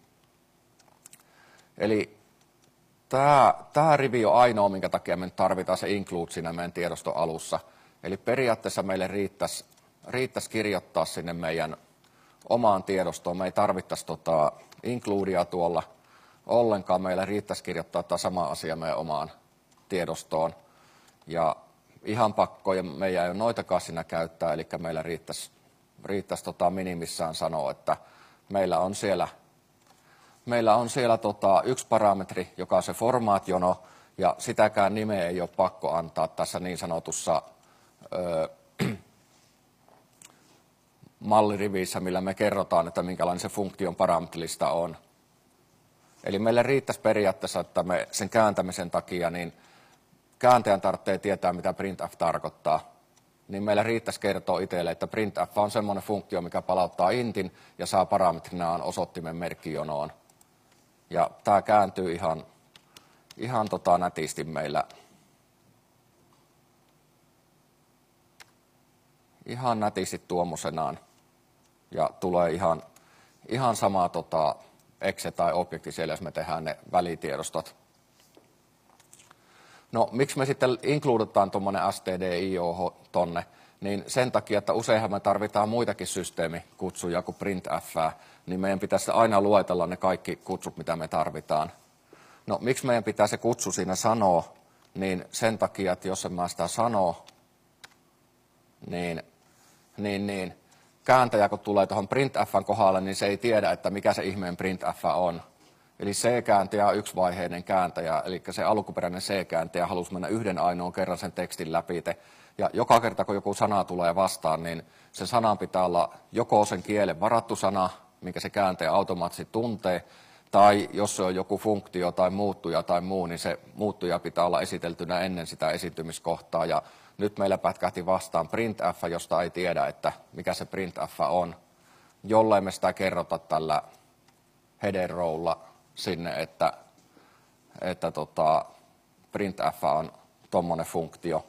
Eli Tämä, tämä rivi on ainoa, minkä takia me tarvitaan se include siinä meidän tiedoston alussa. Eli periaatteessa meille riittäisi, riittäisi kirjoittaa sinne meidän omaan tiedostoon. Me ei tarvittaisi tota includea tuolla ollenkaan. Meillä riittäisi kirjoittaa tämä sama asia meidän omaan tiedostoon. Ja ihan pakkoja meidän ei ole noitakaan siinä käyttää, eli meillä riittäisi, riittäisi tota minimissään sanoa, että meillä on siellä Meillä on siellä tota, yksi parametri, joka on se formaatjono, ja sitäkään nimeä ei ole pakko antaa tässä niin sanotussa ö, mallirivissä, millä me kerrotaan, että minkälainen se funktion parametrilista on. Eli meille riittäisi periaatteessa, että me sen kääntämisen takia, niin kääntäjän tarvitsee tietää, mitä printf tarkoittaa. Niin meillä riittäisi kertoa itselle, että printf on semmoinen funktio, mikä palauttaa intin ja saa parametrinaan osoittimen merkkijonoon. Ja tämä kääntyy ihan, ihan tota nätisti meillä. Ihan nätisti tuommoisenaan. Ja tulee ihan, ihan sama tota, exe tai objekti siellä, jos me tehdään ne välitiedostot. No, miksi me sitten includetaan tuommoinen stdio tonne? Niin sen takia, että useinhan me tarvitaan muitakin systeemikutsuja kuin printf, niin meidän pitäisi aina luetella ne kaikki kutsut, mitä me tarvitaan. No, miksi meidän pitää se kutsu siinä sanoa? Niin sen takia, että jos en mä sitä sano, niin, niin, niin kääntäjä kun tulee tuohon printfn kohdalle, niin se ei tiedä, että mikä se ihmeen printf on. Eli C-kääntäjä on yksivaiheinen kääntäjä, eli se alkuperäinen C-kääntäjä halusi mennä yhden ainoan kerran sen tekstin läpi. Ja joka kerta, kun joku sana tulee vastaan, niin sen sanan pitää olla joko sen kielen varattu sana, minkä se kääntäjä automaattisesti tuntee, tai jos se on joku funktio tai muuttuja tai muu, niin se muuttuja pitää olla esiteltynä ennen sitä esiintymiskohtaa. Ja nyt meillä pätkähti vastaan printf, josta ei tiedä, että mikä se printf on, jollei me sitä kerrota tällä header rowlla sinne, että, että tota, printf on tuommoinen funktio.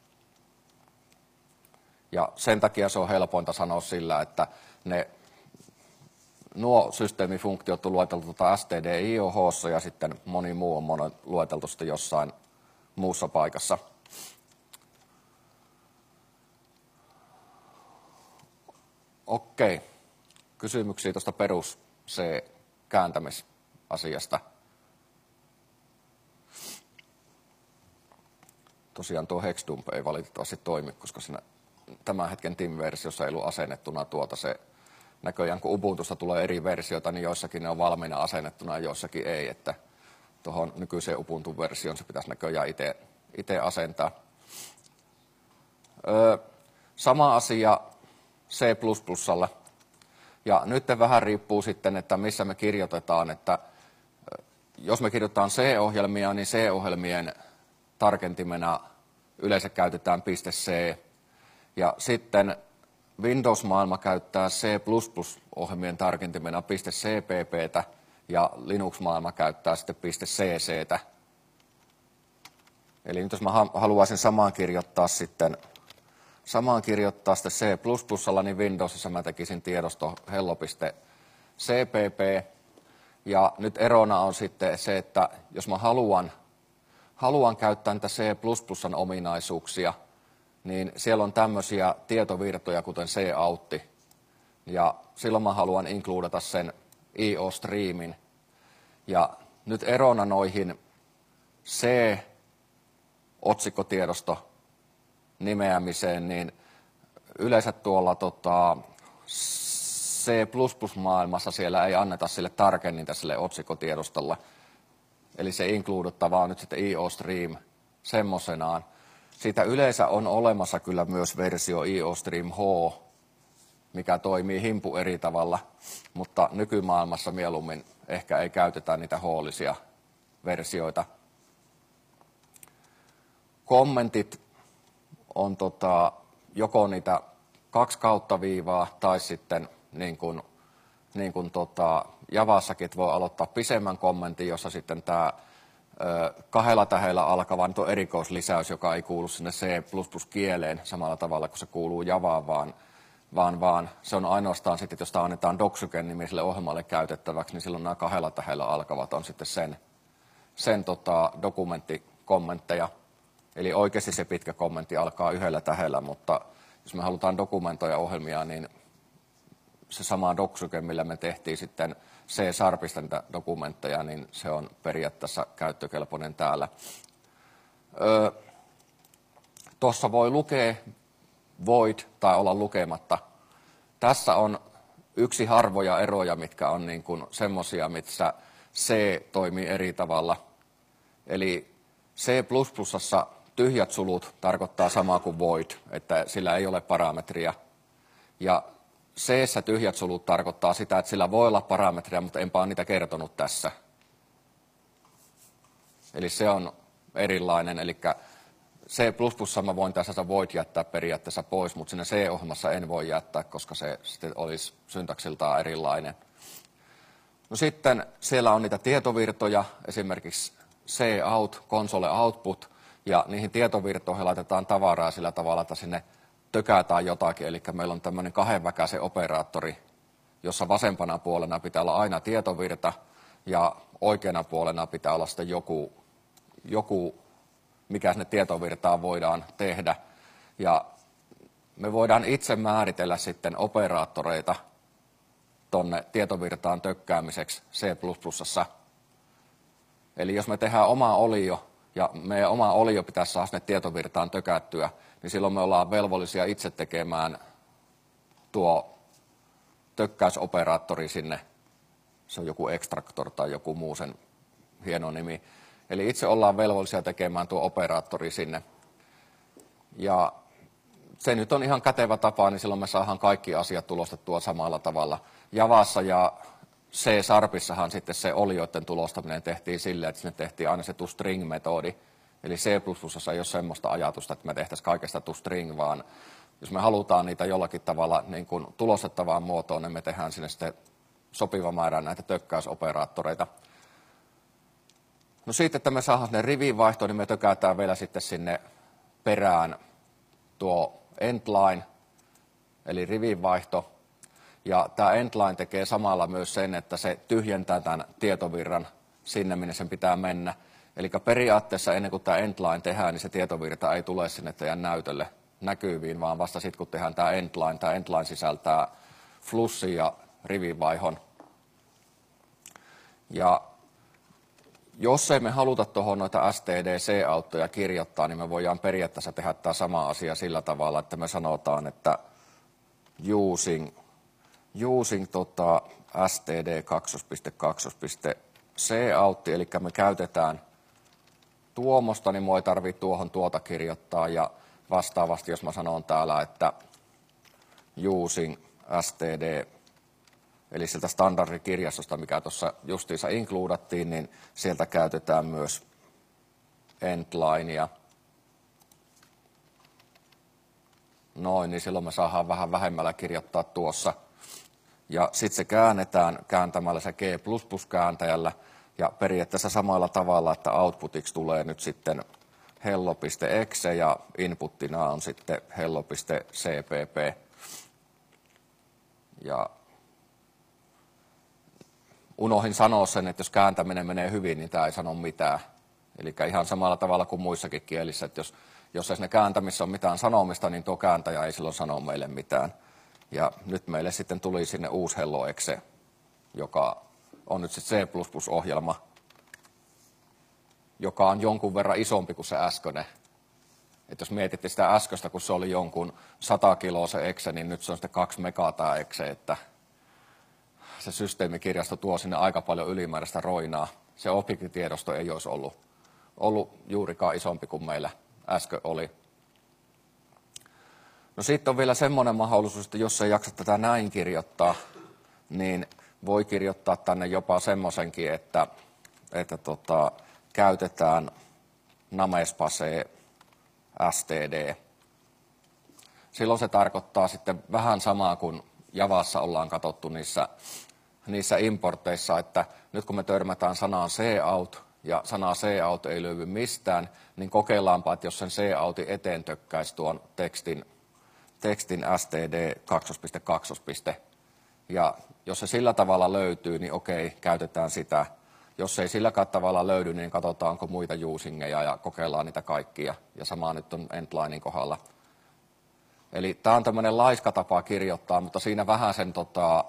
Ja sen takia se on helpointa sanoa sillä, että ne, nuo systeemifunktiot on lueteltu tuota stdioh:ssa ja sitten moni muu on lueteltu sitten jossain muussa paikassa. Okei. Kysymyksiä tuosta perus C-kääntämisasiasta. Tosiaan tuo hexdump ei valitettavasti toimi, koska siinä tämän hetken Tim-versiossa ei ollut asennettuna tuota se näköjään, kun Ubuntusta tulee eri versioita, niin joissakin ne on valmiina asennettuna ja joissakin ei, että tuohon nykyiseen Ubuntu-versioon se pitäisi näköjään itse asentaa. Öö, sama asia C plus plus:lla. Ja nyt vähän riippuu sitten, että missä me kirjoitetaan, että jos me kirjoitetaan C-ohjelmia, niin C-ohjelmien tarkentimena yleensä käytetään .c. Ja sitten Windows-maailma käyttää C plus plus-ohjelmien tarkentimena .cpptä ja Linux-maailma käyttää sitten .cctä. Eli nyt jos mä haluaisin samaan kirjoittaa sitten samaan kirjoittaa sitten C plus plusalla, niin Windowsissa mä tekisin tiedosto hello.cpp. Ja nyt erona on sitten se, että jos mä haluan, haluan käyttää niitä C plus plusan ominaisuuksia, niin siellä on tämmöisiä tietovirtoja, kuten C-outti. Ja silloin mä haluan includata sen I O-streamin. Ja nyt erona noihin C-otsikkotiedosto nimeämiseen, niin yleensä tuolla tota, C plus plus-maailmassa siellä ei anneta sille tarkenninta sille otsikkotiedostolle. Eli se includuttaa vaan nyt sitten I O-stream semmoisenaan. Siitä yleensä on olemassa kyllä myös versio I O-stream H, mikä toimii himpu eri tavalla, mutta nykymaailmassa mieluummin ehkä ei käytetä niitä H-lisia versioita. Kommentit on tota, joko niitä kaksi kautta viivaa tai sitten niin kuin, niin kuin tota, Javassakin voi aloittaa pisemmän kommentin, jossa sitten tämä ö, kahdella tähdellä alkava nyt on erikoislisäys, joka ei kuulu sinne C plus plus-kieleen samalla tavalla kuin se kuuluu Javaan, vaan, vaan, vaan se on ainoastaan sitten, jos tämä annetaan Doksuken nimiselle ohjelmalle käytettäväksi, niin silloin nämä kahdella tähdellä alkavat on sitten sen, sen tota, dokumenttikommentteja. Eli oikeasti se pitkä kommentti alkaa yhdellä tähdellä, mutta jos me halutaan dokumentoida ohjelmia, niin se sama Doksuke, millä me tehtiin sitten C-sharpista niitä dokumentteja, niin se on periaatteessa käyttökelpoinen täällä. Öö, Tuossa voi lukea void tai olla lukematta. Tässä on yksi harvoja eroja, mitkä on niin kuin semmoisia, missä C toimii eri tavalla. Eli C plus plusassa tyhjät sulut tarkoittaa samaa kuin void, että sillä ei ole parametria. Ja C-ssä tyhjät sulut tarkoittaa sitä, että sillä voi olla parametria, mutta enpä ole niitä kertonut tässä. Eli se on erilainen, eli C plus plussa mä voin tässä void jättää periaatteessa pois, mutta siinä C-ohjelmassa en voi jättää, koska se sitten olisi syntaksiltaan erilainen. No sitten siellä on niitä tietovirtoja, esimerkiksi C-out, console output, ja niihin tietovirtoihin laitetaan tavaraa sillä tavalla, että sinne tökätään jotakin. Eli meillä on tämmöinen kahdenväkäisen operaattori, jossa vasempana puolena pitää olla aina tietovirta, ja oikeana puolena pitää olla sitten joku, joku mikä sinne tietovirtaan voidaan tehdä. Ja me voidaan itse määritellä sitten operaattoreita tuonne tietovirtaan tökkäämiseksi C plus plusassa. Eli jos me tehdään oma olio, ja meidän oma olio pitäisi saada sinne tietovirtaan tökättyä, niin silloin me ollaan velvollisia itse tekemään tuo tökkäysoperaattori sinne. Se on joku extractor tai joku muu sen hieno nimi. Eli itse ollaan velvollisia tekemään tuo operaattori sinne. Ja se nyt on ihan kätevä tapa, niin silloin me saadaan kaikki asiat tulostettua samalla tavalla. Javassa ja C-sharpissahan sitten se olioiden tulostaminen tehtiin silleen, että sinne tehtiin aina se toString-metodi. Eli C plus plusassa ei ole semmoista ajatusta, että me tehtäisiin kaikesta toString, vaan jos me halutaan niitä jollakin tavalla niin kuin tulostettavaan muotoon, niin me tehdään sinne sitten sopiva määrä näitä tökkäysoperaattoreita. No siitä, että me saadaan sinne rivin vaihtoon, niin me tökätään vielä sitten sinne perään tuo endline, eli rivin vaihto. Ja tämä endline tekee samalla myös sen, että se tyhjentää tämän tietovirran sinne, minne sen pitää mennä. Eli periaatteessa ennen kuin tämä endline tehdään, niin se tietovirta ei tule sinne teidän näytölle näkyviin, vaan vasta sitten kun tehdään tämä endline. Tämä endline sisältää flussin ja rivinvaihon. Ja jos ei me haluta tuohon noita std-c-auttoja kirjoittaa, niin me voidaan periaatteessa tehdä tämä sama asia sillä tavalla, että me sanotaan, että using, using tota std kaksi piste kaksi piste c-autti, eli me käytetään tuomosta, niin minua ei tarvitse tuohon tuota kirjoittaa, ja vastaavasti, jos mä sanon täällä, että using std, eli sieltä standardikirjastosta, mikä tuossa justiinsa includattiin, niin sieltä käytetään myös endlinea. noin, niin silloin me saadaan vähän vähemmällä kirjoittaa tuossa. Ja sitten se käännetään kääntämällä se G plus plus kääntäjällä ja periaatteessa samalla tavalla, että outputiksi tulee nyt sitten hello.exe ja inputtina on sitten hello.cpp. Ja unohdin sanoa sen, että jos kääntäminen menee hyvin, niin tämä ei sano mitään. Eli ihan samalla tavalla kuin muissakin kielissä, että jos, jos ei siinä kääntämissä ole mitään sanomista, niin tuo kääntäjä ei silloin sano meille mitään. Ja nyt meille sitten tuli sinne uusi hello.exe, joka on nyt sitten C plus plus-ohjelma, joka on jonkun verran isompi kuin se äskeinen. Että jos mietitte sitä äskeistä, kun se oli jonkun sata kiloa se exe, niin nyt se on sitten kaksi megaa tämä exe, että se systeemikirjasto tuo sinne aika paljon ylimääräistä roinaa. Se objektivitiedosto ei olisi ollut, ollut juurikaan isompi kuin meillä äsken oli. No sitten on vielä semmoinen mahdollisuus, että jos ei jaksa tätä näin kirjoittaa, niin voi kirjoittaa tänne jopa semmoisenkin, että, että tota, käytetään namespace std. Silloin se tarkoittaa sitten vähän samaa kuin Javassa ollaan katsottu niissä, niissä importeissa, että nyt kun me törmätään sanaan cout ja sanaa cout ei löydy mistään, niin kokeillaanpa, että jos sen coutin eteen tökkäisi tuon tekstin, tekstin std kaksi piste kaksi. Ja jos se sillä tavalla löytyy, niin okei, käytetään sitä. Jos ei silläkään tavalla löydy, niin katsotaan, onko muita usingeja ja kokeillaan niitä kaikkia. Ja sama nyt on endlinein kohdalla. Eli tämä on tämmöinen laiska tapa kirjoittaa, mutta siinä vähän sen tota,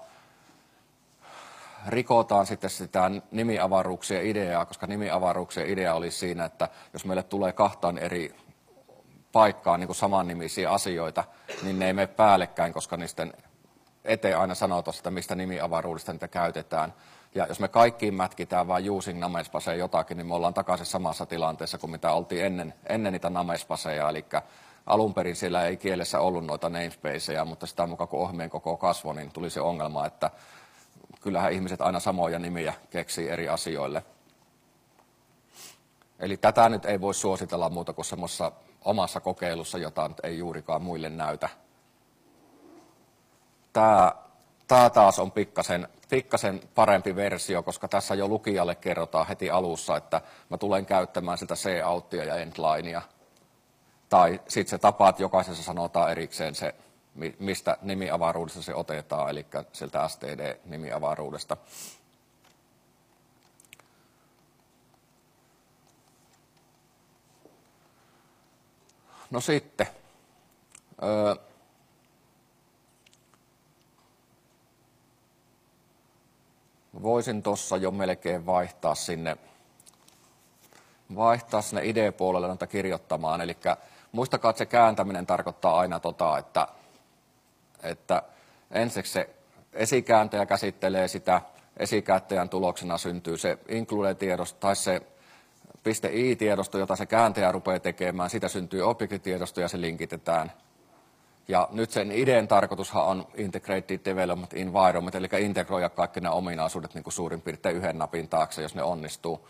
rikotaan sitten sitä nimiavaruuksien ideaa, koska nimiavaruuksien idea oli siinä, että jos meille tulee kahtaan eri paikkaan niin kuin samannimisiä asioita, niin ne ei mene päällekkäin, koska niisten eteen aina sanotaan sitä, mistä nimiavaruudesta niitä käytetään. Ja jos me kaikkiin mätkitään vain using namespaceen jotakin, niin me ollaan takaisin samassa tilanteessa kuin mitä oltiin ennen, ennen niitä namespaceja. Eli alun perin siellä ei kielessä ollut noita namespaceja, mutta sitä mukaan kun ohjelmien koko kasvoi, niin tuli se ongelma, että kyllähän ihmiset aina samoja nimiä keksii eri asioille. Eli tätä nyt ei voi suositella muuta kuin semmoisessa omassa kokeilussa, jota nyt ei juurikaan muille näytä. Tämä, tämä taas on pikkasen, pikkasen parempi versio, koska tässä jo lukijalle kerrotaan heti alussa, että mä tulen käyttämään sitä couttia ja endlinea. Tai sitten se tapa, että jokaisessa sanotaan erikseen se, mistä nimiavaruudesta se otetaan, eli sieltä std-nimiavaruudesta. No sitten, öö, voisin tuossa jo melkein vaihtaa sinne, vaihtaa sinne I D E-puolelle noita kirjoittamaan. Eli muistakaa, että se kääntäminen tarkoittaa aina tota, että, että ensiksi se esikääntäjä käsittelee sitä, esikääntäjän tuloksena syntyy se include-tiedosto tai se .i-tiedosto, jota se kääntäjä rupeaa tekemään, siitä syntyy objektivitiedosto ja se linkitetään. Ja nyt sen ideen tarkoitushan on Integrated Development Environment, eli integroida kaikki nämä ominaisuudet niin kuin suurin piirtein yhden napin taakse, jos ne onnistuu.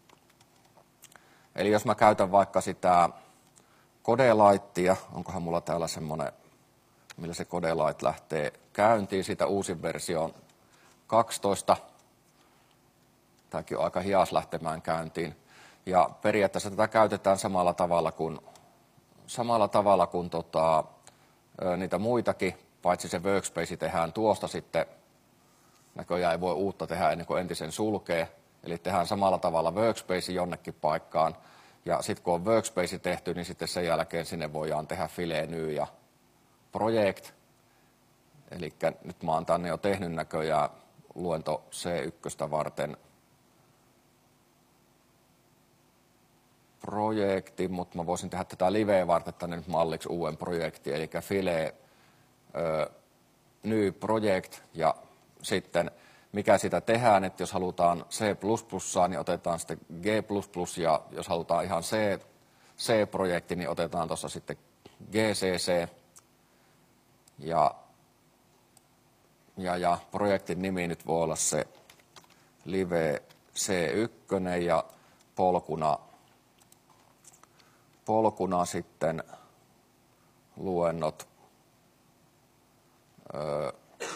Eli jos mä käytän vaikka sitä Codelightia, onkohan mulla täällä semmoinen, millä se Codelight lähtee käyntiin, siitä uusin versio on kaksitoista. Tämäkin on aika hias lähtemään käyntiin. Ja periaatteessa tätä käytetään samalla tavalla kuin, samalla tavalla kuin tota, niitä muitakin, paitsi se workspace tehdään tuosta sitten, näköjään ei voi uutta tehdä ennen kuin entisen sulkee, eli tehdään samalla tavalla workspace jonnekin paikkaan, ja sitten kun on workspace tehty, niin sitten sen jälkeen sinne voidaan tehdä file new ja project, eli nyt mä oon tänne jo tehnyt näköjään luento C yksi varten projekti, mutta mä voisin tehdä tätä liveä varten tänne nyt malliksi uuden projekti, eli file ö, new project, ja sitten mikä sitä tehdään, että jos halutaan C plus plus, niin otetaan sitten G plus plus, ja jos halutaan ihan C, C-projekti, niin otetaan tuossa sitten G C C, ja, ja, ja projektin nimi nyt voi olla se live C yksi, ja polkuna polkuna sitten luennot ö,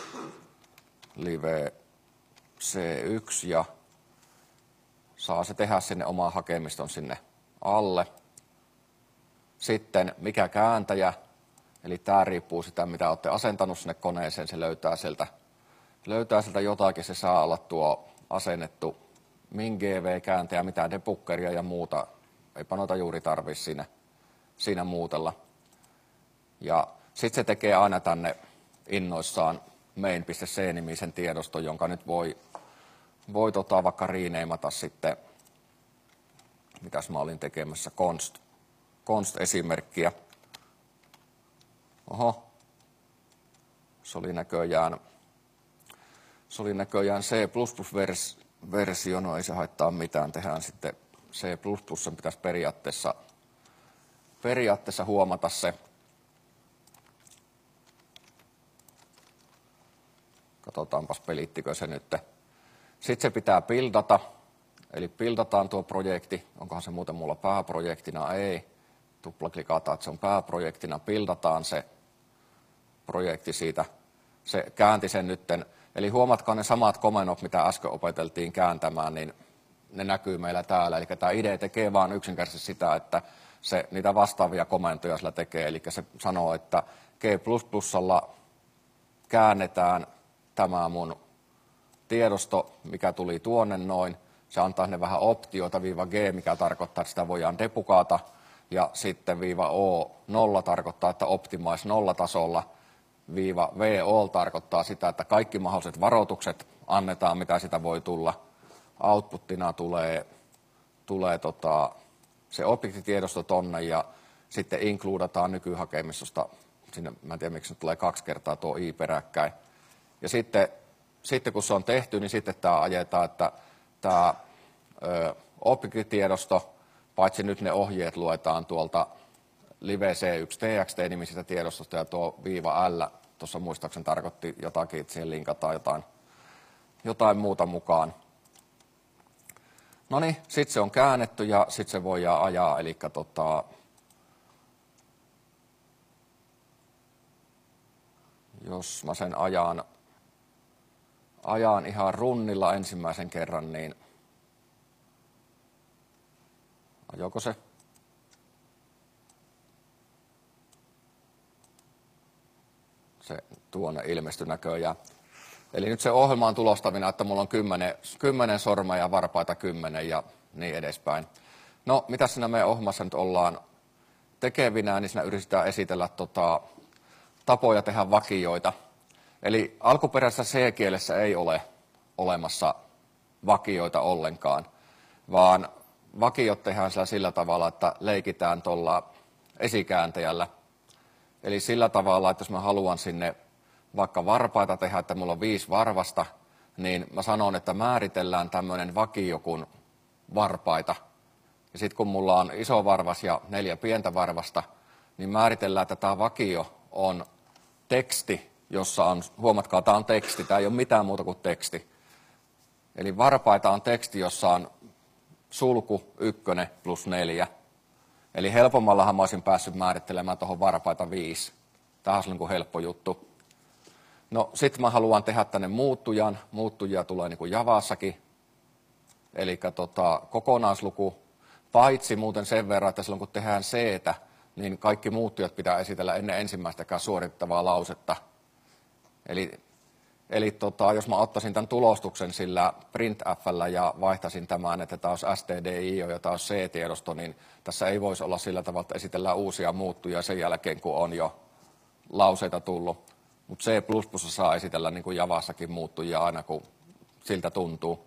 live C yksi ja saa se tehdä sinne oman hakemiston sinne alle. Sitten mikä kääntäjä, eli tämä riippuu sitä, mitä olette asentanut sinne koneeseen, se löytää sieltä, löytää sieltä jotakin, se saa olla tuo asennettu min G V-kääntäjä, mitään debuggeria ja muuta, eipä noita juuri tarvitse siinä, siinä muutella. Ja sitten se tekee aina tänne innoissaan main.c-nimisen tiedoston, jonka nyt voi, voi tota vaikka riineimata sitten, mitäs mä olin tekemässä, const, const-esimerkkiä. Oho, se oli näköjään, se oli näköjään C plus plus-versio, no ei se haittaa mitään, tehdään sitten C plus plus, sen pitäisi periaatteessa, periaatteessa huomata se. Katsotaanpas pelittikö se nyt. Sitten se pitää buildata, eli buildataan tuo projekti, onkohan se muuten mulla pääprojektina, ei. Tuplaklikataan, että se on pääprojektina, buildataan se projekti siitä. Se käänti sen nytten, eli huomatkaa ne samat komennot, mitä äsken opeteltiin kääntämään, niin ne näkyy meillä täällä. Eli tämä I D E tekee vaan yksinkertaisesti sitä, että se niitä vastaavia komentoja sillä tekee, eli se sanoo, että G plus plusalla käännetään tämä mun tiedosto, mikä tuli tuonne noin. Se antaa sinne vähän optioita, viiva G, mikä tarkoittaa, että sitä voidaan debugata. Ja sitten viiva O nolla tarkoittaa, että optimize nollatasolla. Viiva V all tarkoittaa sitä, että kaikki mahdolliset varoitukset annetaan, mitä sitä voi tulla. Outputtina tulee, tulee tota, se objektitiedosto tonne ja sitten includataan nykyhakemistosta. Sinne, mä en tiedä, miksi se tulee kaksi kertaa tuo I peräkkäin. Ja sitten, sitten kun se on tehty, niin sitten tämä ajetaan, että tämä ö, objektitiedosto, paitsi nyt ne ohjeet luetaan tuolta live C yksi T X T-nimisestä tiedostosta ja tuo viiva L, tuossa muistaakseni tarkoitti jotakin, että siihen linkataan jotain, jotain muuta mukaan. No niin, sitten se on käännetty ja sitten se voidaan ajaa, eli tota, jos mä sen ajan, ajan ihan runnilla ensimmäisen kerran, niin ajoiko se? Se tuonne ilmestyi näköjään. Eli nyt se ohjelma on tulostavina, että mulla on kymmenen, kymmenen sormea ja varpaita kymmenen ja niin edespäin. No, mitä siinä meidän ohjelmassa nyt ollaan tekevinään, niin siinä yritetään esitellä tota, tapoja tehdä vakioita. Eli alkuperäisessä C-kielessä ei ole olemassa vakioita ollenkaan, vaan vakiot tehdään sillä, sillä tavalla, että leikitään tuolla esikääntäjällä. Eli sillä tavalla, että jos mä haluan sinne vaikka varpaita tehdä, että mulla on viisi varvasta, niin mä sanon, että määritellään tämmöinen vakio kuin varpaita. Ja sitten kun mulla on iso varvas ja neljä pientä varvasta, niin määritellään, että tämä vakio on teksti, jossa on, huomatkaa, tämä on teksti, tämä ei ole mitään muuta kuin teksti. Eli varpaita on teksti, jossa on sulku ykkönen plus neljä. Eli helpommallahan mä olisin päässyt määrittelemään tuohon varpaita viisi. Tämä on niin kuin helppo juttu. No sitten mä haluan tehdä tänne muuttujan. Muuttujia tulee niin kuin Javassakin. Eli tota, kokonaisluku, paitsi muuten sen verran, että silloin kun tehdään C-tä, niin kaikki muuttujat pitää esitellä ennen ensimmäistäkään suorittavaa lausetta. Eli, eli tota, jos mä ottaisin tämän tulostuksen sillä printf:llä ja vaihtaisin tämän, että tämä olisi stdio ja tämä olisi C-tiedosto, niin tässä ei voisi olla sillä tavalla, että esitellään uusia muuttujia sen jälkeen, kun on jo lauseita tullut. Mutta C plus plus saa esitellä niin kuin Javassakin muuttujia aina, kun siltä tuntuu.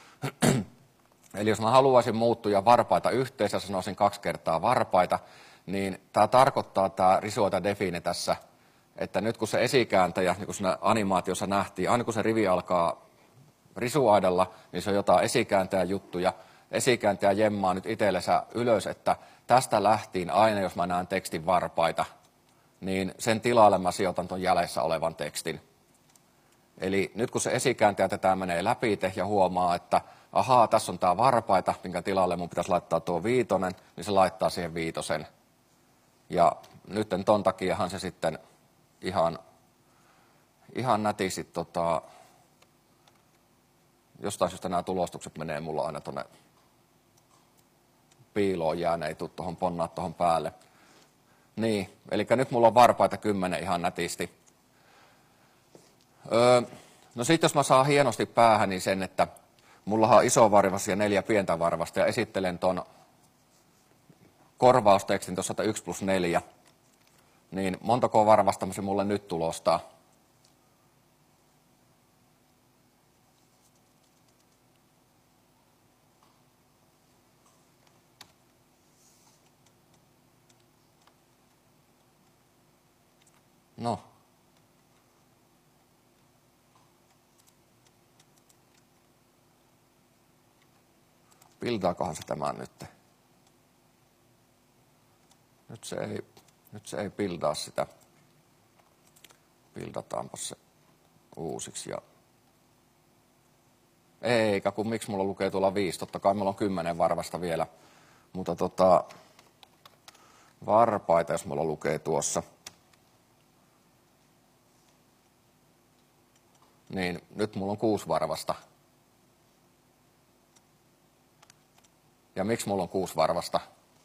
Eli jos mä haluaisin muuttuja varpaita yhteensä, sanoisin kaksi kertaa varpaita, niin tämä tarkoittaa tämä risuota define tässä, että nyt kun se esikääntäjä, niin kuin siinä animaatiossa nähtiin, aina kun se rivi alkaa risuaidalla, niin se on jotain esikääntäjän juttuja. Esikääntäjä jemmaa nyt itsellensä ylös, että tästä lähtien aina, jos mä näen tekstin varpaita, niin sen tilalle mä sijoitan tuon jäljessä olevan tekstin. Eli nyt kun se esikääntäjä tätä menee läpi ja huomaa, että ahaa, tässä on tämä varpaita, minkä tilalle mun pitäisi laittaa tuo viitonen, niin se laittaa siihen viitosen. Ja nyt ton takiahan se sitten ihan ihan nätisti, tota, jostain syystä nämä tulostukset menee mulla aina tuonne piiloon jääne, ei tule tuohon ponnaa tuohon päälle. Niin, eli nyt mulla on varpaita kymmenen ihan nätisti. Öö, no sit jos mä saan hienosti päähän, niin sen, että mullahan on iso varvas ja neljä pientä varvasta ja esittelen ton korvaustekstin tuossa yksi plus neljä, niin montako varvasta se mulle nyt tulostaa? No. Pildaakohan se tämän nyt? Nyt se ei, nyt se ei pildaa sitä. Pildataanpa se uusiksi. Ja... Eikä, kun miksi mulla lukee tuolla viisi? Totta kai mulla on kymmenen varvasta vielä. Mutta tota, varpaita, jos mulla lukee tuossa. Niin nyt mulla on kuusi varvasta. Ja miksi mulla on kuusi varvasta?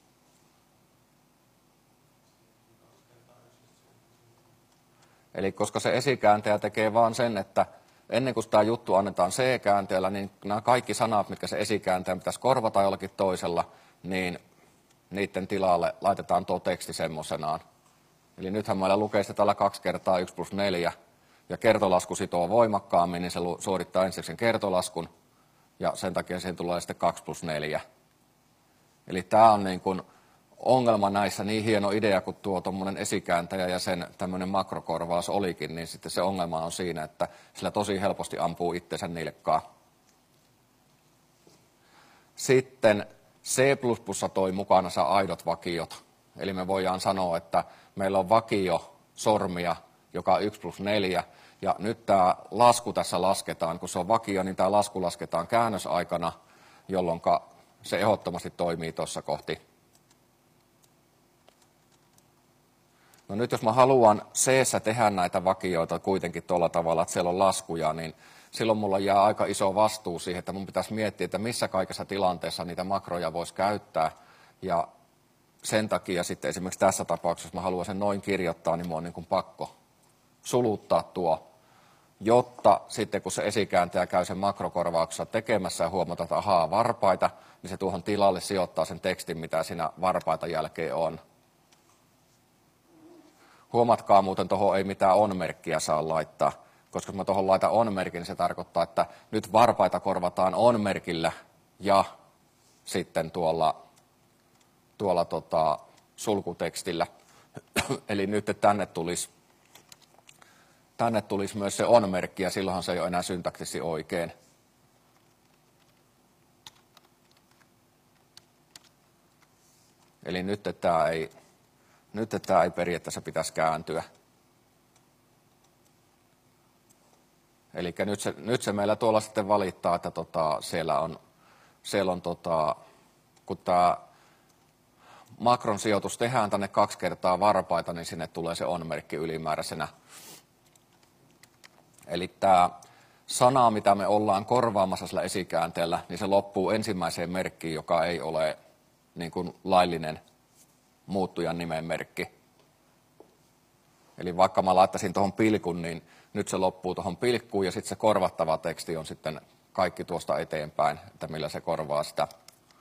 Eli koska se esikääntäjä tekee vaan sen, että ennen kuin tämä juttu annetaan C-käänteellä, niin nämä kaikki sanat, mitkä se esikääntäjä pitäisi korvata jollakin toisella, niin niiden tilalle laitetaan tuo teksti semmoisenaan. Eli nythän meillä lukee se täällä kaksi kertaa yksi plus neljä, ja kertolasku sitoo voimakkaammin, niin se suorittaa ensin sen kertolaskun, ja sen takia siihen tulee sitten kaksi plus neljä. Eli tämä on niin kuin ongelma näissä, niin hieno idea kuin tuo tuommoinen esikääntäjä ja sen tämmöinen makrokorvaus olikin, niin sitten se ongelma on siinä, että sillä tosi helposti ampuu itsensä nilkkaan. Sitten C plus plus toi mukanansa aidot vakiot. Eli me voidaan sanoa, että meillä on vakio sormia, joka on yksi plus neljä, ja nyt tämä lasku tässä lasketaan, kun se on vakio, niin tämä lasku lasketaan käännösaikana, jolloin se ehdottomasti toimii tuossa kohti. No nyt jos mä haluan C:ssä tehdä näitä vakioita kuitenkin tuolla tavalla, että siellä on laskuja, niin silloin mulla jää aika iso vastuu siihen, että mun pitäisi miettiä, että missä kaikessa tilanteessa niitä makroja voisi käyttää. Ja sen takia sitten esimerkiksi tässä tapauksessa, jos mä haluan sen noin kirjoittaa, niin mun on niin kuin pakko suluttaa tuo, jotta sitten kun se esikääntäjä käy sen makrokorvauksessa tekemässä ja huomata, että ahaa, varpaita, niin se tuohon tilalle sijoittaa sen tekstin, mitä siinä varpaita jälkeen on. Huomatkaa muuten, tuohon ei mitään on-merkkiä saa laittaa, koska jos mä tuohon laitan on-merkin, niin se tarkoittaa, että nyt varpaita korvataan on-merkillä ja sitten tuolla, tuolla tota, sulkutekstillä. Eli nyt tänne tulisi, tänne tulisi myös se on-merkki ja silloinhan se ei ole enää syntaktisesti oikein. Eli nyt tämä ei... Nyt tämä ei periaatteessa pitäisi kääntyä. Eli nyt se, nyt se meillä tuolla sitten valittaa, että tota, siellä on, siellä on tota, kun tämä makron sijoitus tehdään tänne kaksi kertaa varpaita, niin sinne tulee se on-merkki ylimääräisenä. Eli tämä sana, mitä me ollaan korvaamassa sillä esikäänteellä, niin se loppuu ensimmäiseen merkkiin, joka ei ole niin kuin laillinen muuttujan nimen merkki. Eli vaikka mä laittaisin tuohon pilkun, niin nyt se loppuu tuohon pilkkuun ja sitten se korvattava teksti on sitten kaikki tuosta eteenpäin, että millä se korvaa sitä.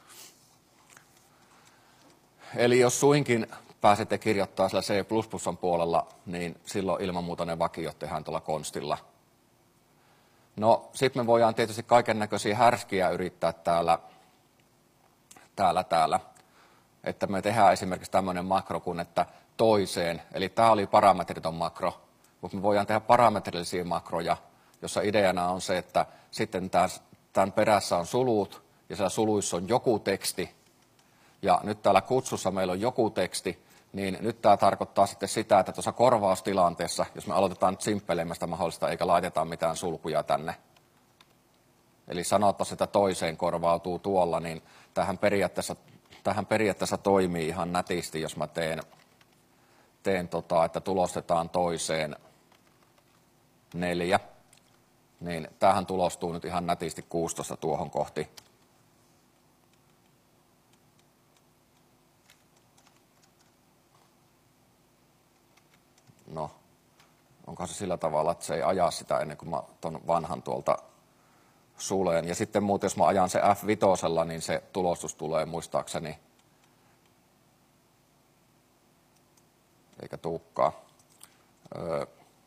Eli jos suinkin pääsette kirjoittaa sillä C plus plus puolella, niin silloin ilman muuta ne vakiot tehdään tuolla konstilla. No sitten me voidaan tietysti kaiken näköisiä härskiä yrittää täällä, täällä, täällä. Että me tehdään esimerkiksi tämmöinen makro kuin, että toiseen, eli tämä oli parametriton makro, mutta me voidaan tehdä parametrillisia makroja, jossa ideana on se, että sitten tämän perässä on sulut, ja siellä suluissa on joku teksti, ja nyt täällä kutsussa meillä on joku teksti, niin nyt tämä tarkoittaa sitten sitä, että tuossa korvaustilanteessa, jos me aloitetaan nyt simppelimmästä mahdollista, eikä laiteta mitään sulkuja tänne, eli sanottaisiin, että toiseen korvautuu tuolla, niin tähän periaatteessa Tähän periaatteessa toimii ihan nätisti, jos mä teen, teen tota, että tulostetaan toiseen, neljä, niin tämähän tulostuu nyt ihan nätisti kuusitoista tuohon kohti. No, onko se sillä tavalla, että se ei aja sitä ennen kuin mä ton vanhan tuolta suleen. Ja sitten muuten, jos mä ajan se F viisi, niin se tulostus tulee muistaakseni, eikä tuukkaa. Öö,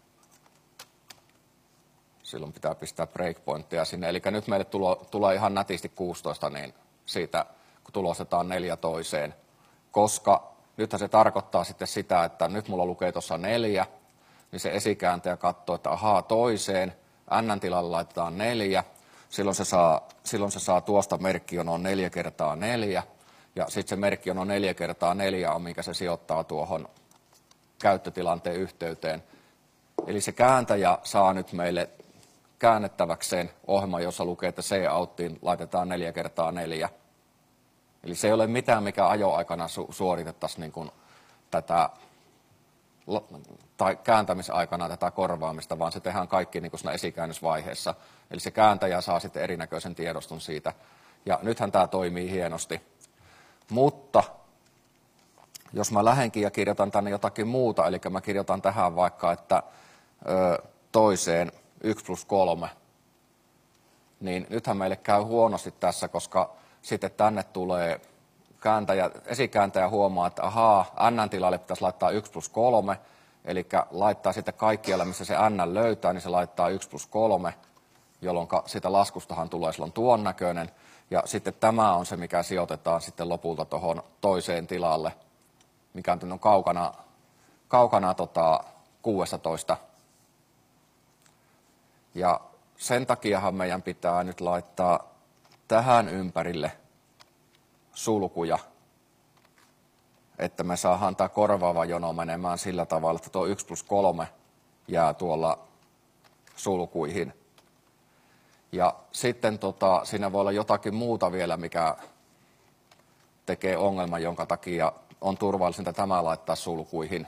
silloin pitää pistää breakpointtia sinne. Eli nyt meille tulo, tulee ihan nätisti kuusitoista, niin siitä kun tulostetaan neljä toiseen. Koska nythän se tarkoittaa sitten sitä, että nyt mulla lukee tuossa neljä, niin se esikääntäjä katsoo, että ahaa toiseen, N-tilalle laitetaan neljä, silloin se saa, silloin se saa tuosta merkkijonoon neljä kertaa neljä, ja sitten se merkkijono neljä kertaa neljä on, minkä se sijoittaa tuohon käyttötilanteen yhteyteen. Eli se kääntäjä saa nyt meille käännettäväkseen ohjelma, jossa lukee, että C-outtiin laitetaan neljä kertaa neljä. Eli se ei ole mitään, mikä ajoaikana su- suoritettaisiin niin kuin tätä, tai kääntämisaikana tätä korvaamista, vaan se tehdään kaikki niin kuin siinä esikäännösvaiheessa. Eli se kääntäjä saa sitten erinäköisen tiedoston siitä. Ja nythän tämä toimii hienosti. Mutta jos mä lähdenkin ja kirjoitan tänne jotakin muuta, eli mä kirjoitan tähän vaikka, että ö, toiseen yksi plus kolme, niin nythän meille käy huonosti tässä, koska sitten tänne tulee kääntäjä, esikääntäjä huomaa, että ahaa, N-tilalle pitäisi laittaa yksi plus kolme, eli laittaa sitten kaikkialla, missä se N löytää, niin se laittaa yksi plus kolme, jolloin sitä laskustahan tulee silloin tuon näköinen. Ja sitten tämä on se, mikä sijoitetaan sitten lopulta tuohon toiseen tilalle, mikä on kaukana, kaukana tota kuusitoista. Ja sen takiahan meidän pitää nyt laittaa tähän ympärille sulkuja, että me saadaan tämä korvaava jono menemään sillä tavalla, että tuo yksi plus kolme jää tuolla sulkuihin. Ja sitten tota, siinä voi olla jotakin muuta vielä, mikä tekee ongelman, jonka takia on turvallisinta tämä laittaa sulkuihin,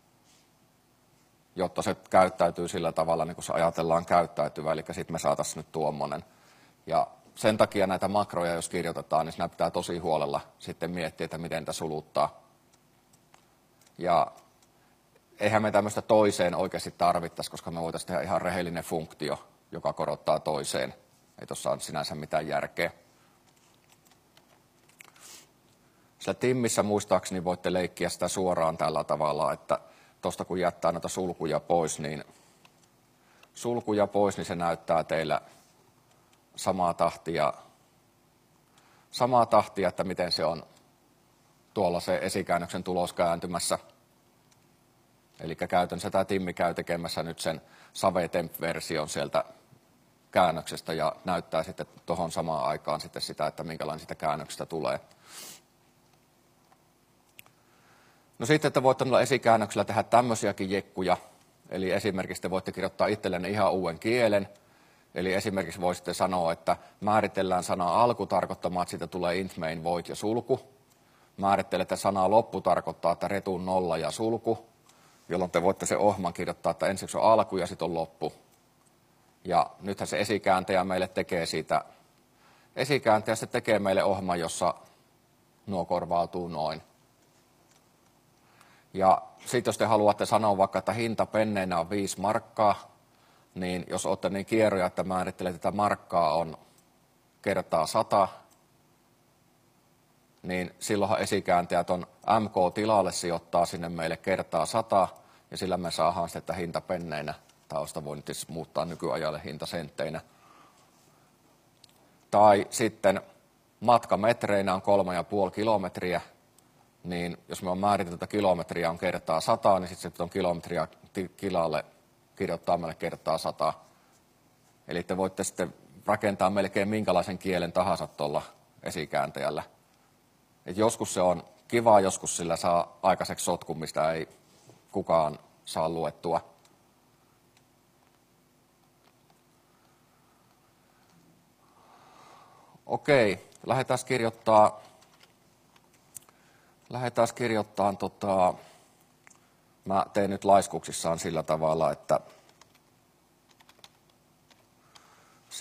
jotta se käyttäytyy sillä tavalla, niin kuin se ajatellaan käyttäytyvä, eli sitten me saataisiin nyt tuommoinen. Ja sen takia näitä makroja, jos kirjoitetaan, niin siinä pitää tosi huolella sitten miettiä, että miten tämä suluttaa. Ja eihän me tämmöistä toiseen oikeasti tarvittaisi, koska me voitaisiin tehdä ihan rehellinen funktio, joka korottaa toiseen. Ei tuossa ole sinänsä mitään järkeä. Sillä Timmissä muistaakseni voitte leikkiä sitä suoraan tällä tavalla, että tuosta kun jättää noita sulkuja pois, niin sulkuja pois, niin se näyttää teillä samaa tahtia, samaa tahtia, että miten se on tuolla se esikäännöksen tulos kääntymässä. Eli käytännössä tämä Timmi käy tekemässä nyt sen Save-temp-version sieltä käännöksestä ja näyttää sitten tuohon samaan aikaan sitten sitä, että minkälainen sitä käännöksestä tulee. No sitten, että voitte noilla esikäännöksillä tehdä tämmöisiäkin jekkuja. Eli esimerkiksi te voitte kirjoittaa itsellenne ihan uuden kielen. Eli esimerkiksi voisitte sanoa, että määritellään sana alku tarkoittamaan, että siitä tulee int main void ja sulku. Määrittelette sanaa loppu tarkoittaa, että return nolla ja sulku, jolloin te voitte se ohjelman kirjoittaa, että ensiksi on alku ja sitten on loppu. Ja nythän se esikääntäjä meille tekee siitä, esikääntäjä se tekee meille ohjelman, jossa nuo korvautuu noin. Ja sitten jos te haluatte sanoa vaikka, että hinta penneinä on viisi markkaa, niin jos olette niin kieroja, että määrittelee tätä markkaa on kertaa sata, niin silloinhan esikääntäjät on M K-tilalle sijoittaa sinne meille kertaa sata, ja sillä me saadaan sitten, että hinta penneinä, tausta voi nyt muuttaa nykyajalle hinta sentteinä. Tai sitten matkametreinä on kolme ja puoli kilometriä, niin jos me on määritelty, että kilometriä on kertaa sata, niin sitten se on kilometriä kilalle kirjoittaa meille kertaa sata. Eli te voitte sitten rakentaa melkein minkälaisen kielen tahansa tuolla esikääntäjällä. Et joskus se on kivaa, joskus sillä saa aikaiseksi sotkun, mistä ei kukaan saa luettua. Okei, lähdetään kirjoittaa, lähdetään kirjoittaa tota, mä teen nyt laiskuksissaan sillä tavalla, että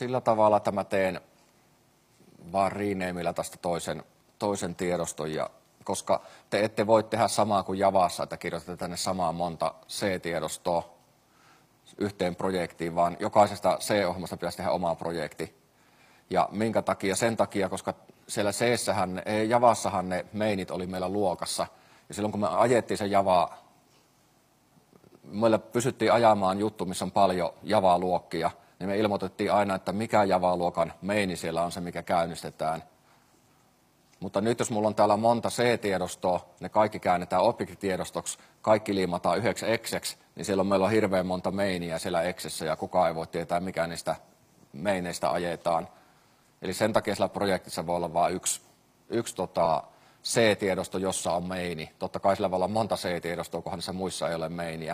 sillä tavalla, että mä teen vaan renameillä tästä toisen, toisen tiedoston, ja, koska te ette voi tehdä samaa kuin Javassa, että kirjoitatte tänne samaa monta C-tiedostoa yhteen projektiin, vaan jokaisesta C-ohjelmasta pitäisi tehdä oma projekti. Ja minkä takia? Sen takia, koska siellä C-sähän, Javassahan ne mainit oli meillä luokassa, ja silloin kun me ajettiin se Javaa, meillä pysyttiin ajamaan juttu, missä on paljon Java-luokkia, niin me ilmoitettiin aina, että mikä Java-luokan maini siellä on se, mikä käynnistetään. Mutta nyt jos mulla on täällä monta C-tiedostoa, ne kaikki käännetään object-tiedostoksi, kaikki liimataan yhdeksi exeksi, niin siellä on meillä on hirveän monta mainiä siellä exessä, ja kukaan ei voi tietää, mikä niistä maineista ajetaan. Eli sen takia siellä projektissa voi olla vain yksi, yksi tota, C-tiedosto, jossa on maini. Totta kai sillä voi olla monta C-tiedostoa, kunhan niissä muissa ei ole mainiä.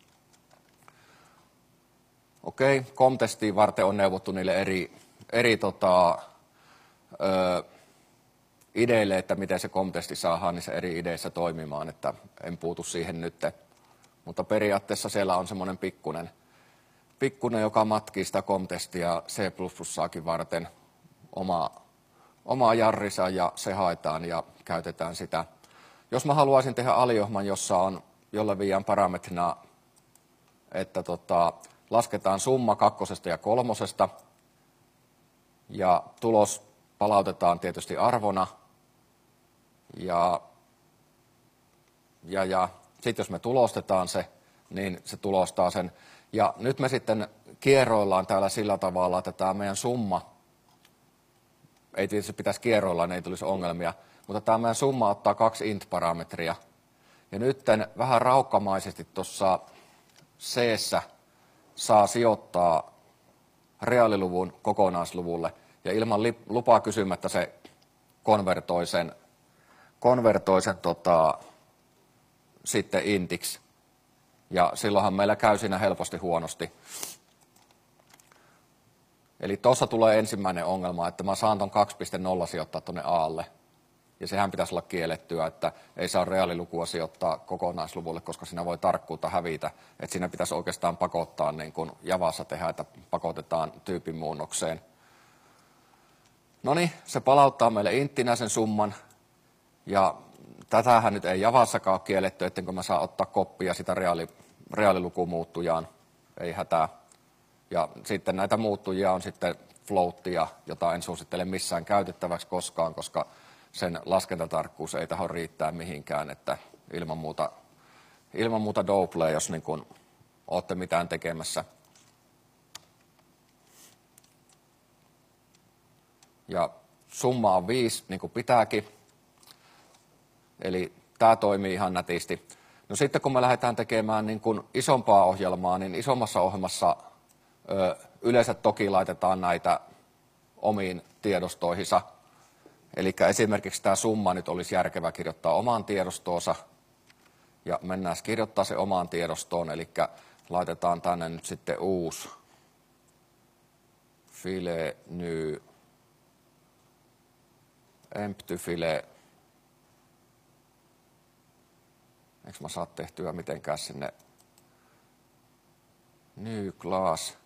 Okei, COM-testiin varten on neuvottu niille eri, eri tota, ö, ideille, että miten se COM-testi saadaan niissä eri ideissä toimimaan, että en puutu siihen nyt. Mutta periaatteessa siellä on semmoinen pikkunen, pikkunen, joka matkii sitä COM-testia C plus plussaakin varten oma, omaa jarrisa, ja se haetaan ja käytetään sitä. Jos mä haluaisin tehdä aliohman, jossa on, jolle viian parametrina, että tota, lasketaan summa kakkosesta ja kolmosesta, ja tulos palautetaan tietysti arvona, ja, ja, ja sitten jos me tulostetaan se, niin se tulostaa sen. Ja nyt me sitten kierroillaan täällä sillä tavalla, että tämä meidän summa, ei tietysti pitäisi kierroilla, niin ei tulisi ongelmia, mutta tämä meidän summa ottaa kaksi int-parametria. Ja nyt vähän raukkamaisesti tuossa C-ssä saa sijoittaa reaaliluvun kokonaisluvulle, ja ilman lupaa kysymättä se konvertoi sen, konvertoi sen tota, sitten intiksi. Ja silloinhan meillä käy siinä helposti huonosti. Eli tuossa tulee ensimmäinen ongelma, että mä saan ton kaksi piste nolla sijoittaa tuonne A:lle. Ja sehän pitäisi olla kiellettyä, että ei saa reaalilukua sijoittaa kokonaisluvulle, koska siinä voi tarkkuutta hävitä. Että siinä pitäisi oikeastaan pakottaa, niin kuin Javassa tehdään, että pakotetaan tyypin muunnokseen. No niin, se palauttaa meille inttinä sen summan. Ja tätähän nyt ei Javassakaan ole kielletty, ettenkö mä saa ottaa koppia sitä reaali, reaalilukumuuttujaan. Ei hätää. Ja sitten näitä muuttujia on sitten floattia, jota en suosittele missään käytettäväksi koskaan, koska sen laskentatarkkuus ei taho riittää mihinkään, että ilman muuta, ilman muuta double, jos niin kun olette mitään tekemässä. Ja summa on viisi, niin kuin pitääkin. Eli tämä toimii ihan nätisti. No sitten kun me lähdetään tekemään niin kun isompaa ohjelmaa, niin isommassa ohjelmassa ö, yleensä toki laitetaan näitä omiin tiedostoihinsa. Eli esimerkiksi tämä summa nyt olisi järkevä kirjoittaa omaan tiedostoonsa. Ja mennään kirjoittaa se omaan tiedostoon, eli laitetaan tänne nyt sitten uusi file new empty file. Eikö mä saa tehtyä mitenkään sinne new class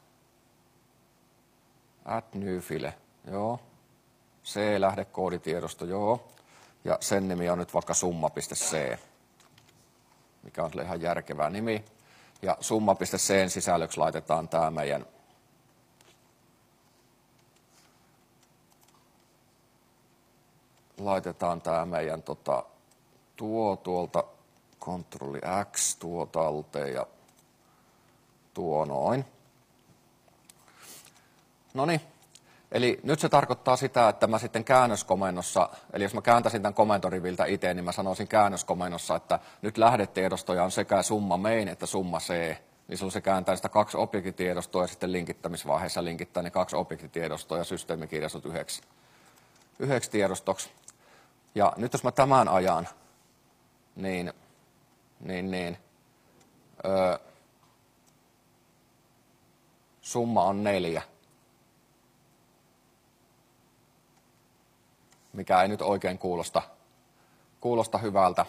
add new file, joo. C-lähdekooditiedosto, joo. Ja sen nimi on nyt vaikka summa.c, mikä on ihan järkevä nimi. Ja summa.c:n sisällöksi laitetaan tämä meidän laitetaan tämä meidän tota, tuo tuolta kontrolli X tuo talteen ja tuo noin. Noniin. Eli nyt se tarkoittaa sitä, että mä sitten käännöskomennossa, eli jos mä kääntäisin tämän komentoriviltä itse, niin mä sanoisin käännöskomennossa, että nyt lähdetiedostoja on sekä summa main että summa c. Niin silloin se kääntää sitä kaksi objektitiedostoa ja sitten linkittämisvaiheessa linkittää ne kaksi objektitiedostoa ja systeemikirjastot yhdeksi, yhdeksi tiedostoksi. Ja nyt jos mä tämän ajan, niin, niin, niin öö, summa on neljä. Mikä ei nyt oikein kuulosta, kuulosta hyvältä.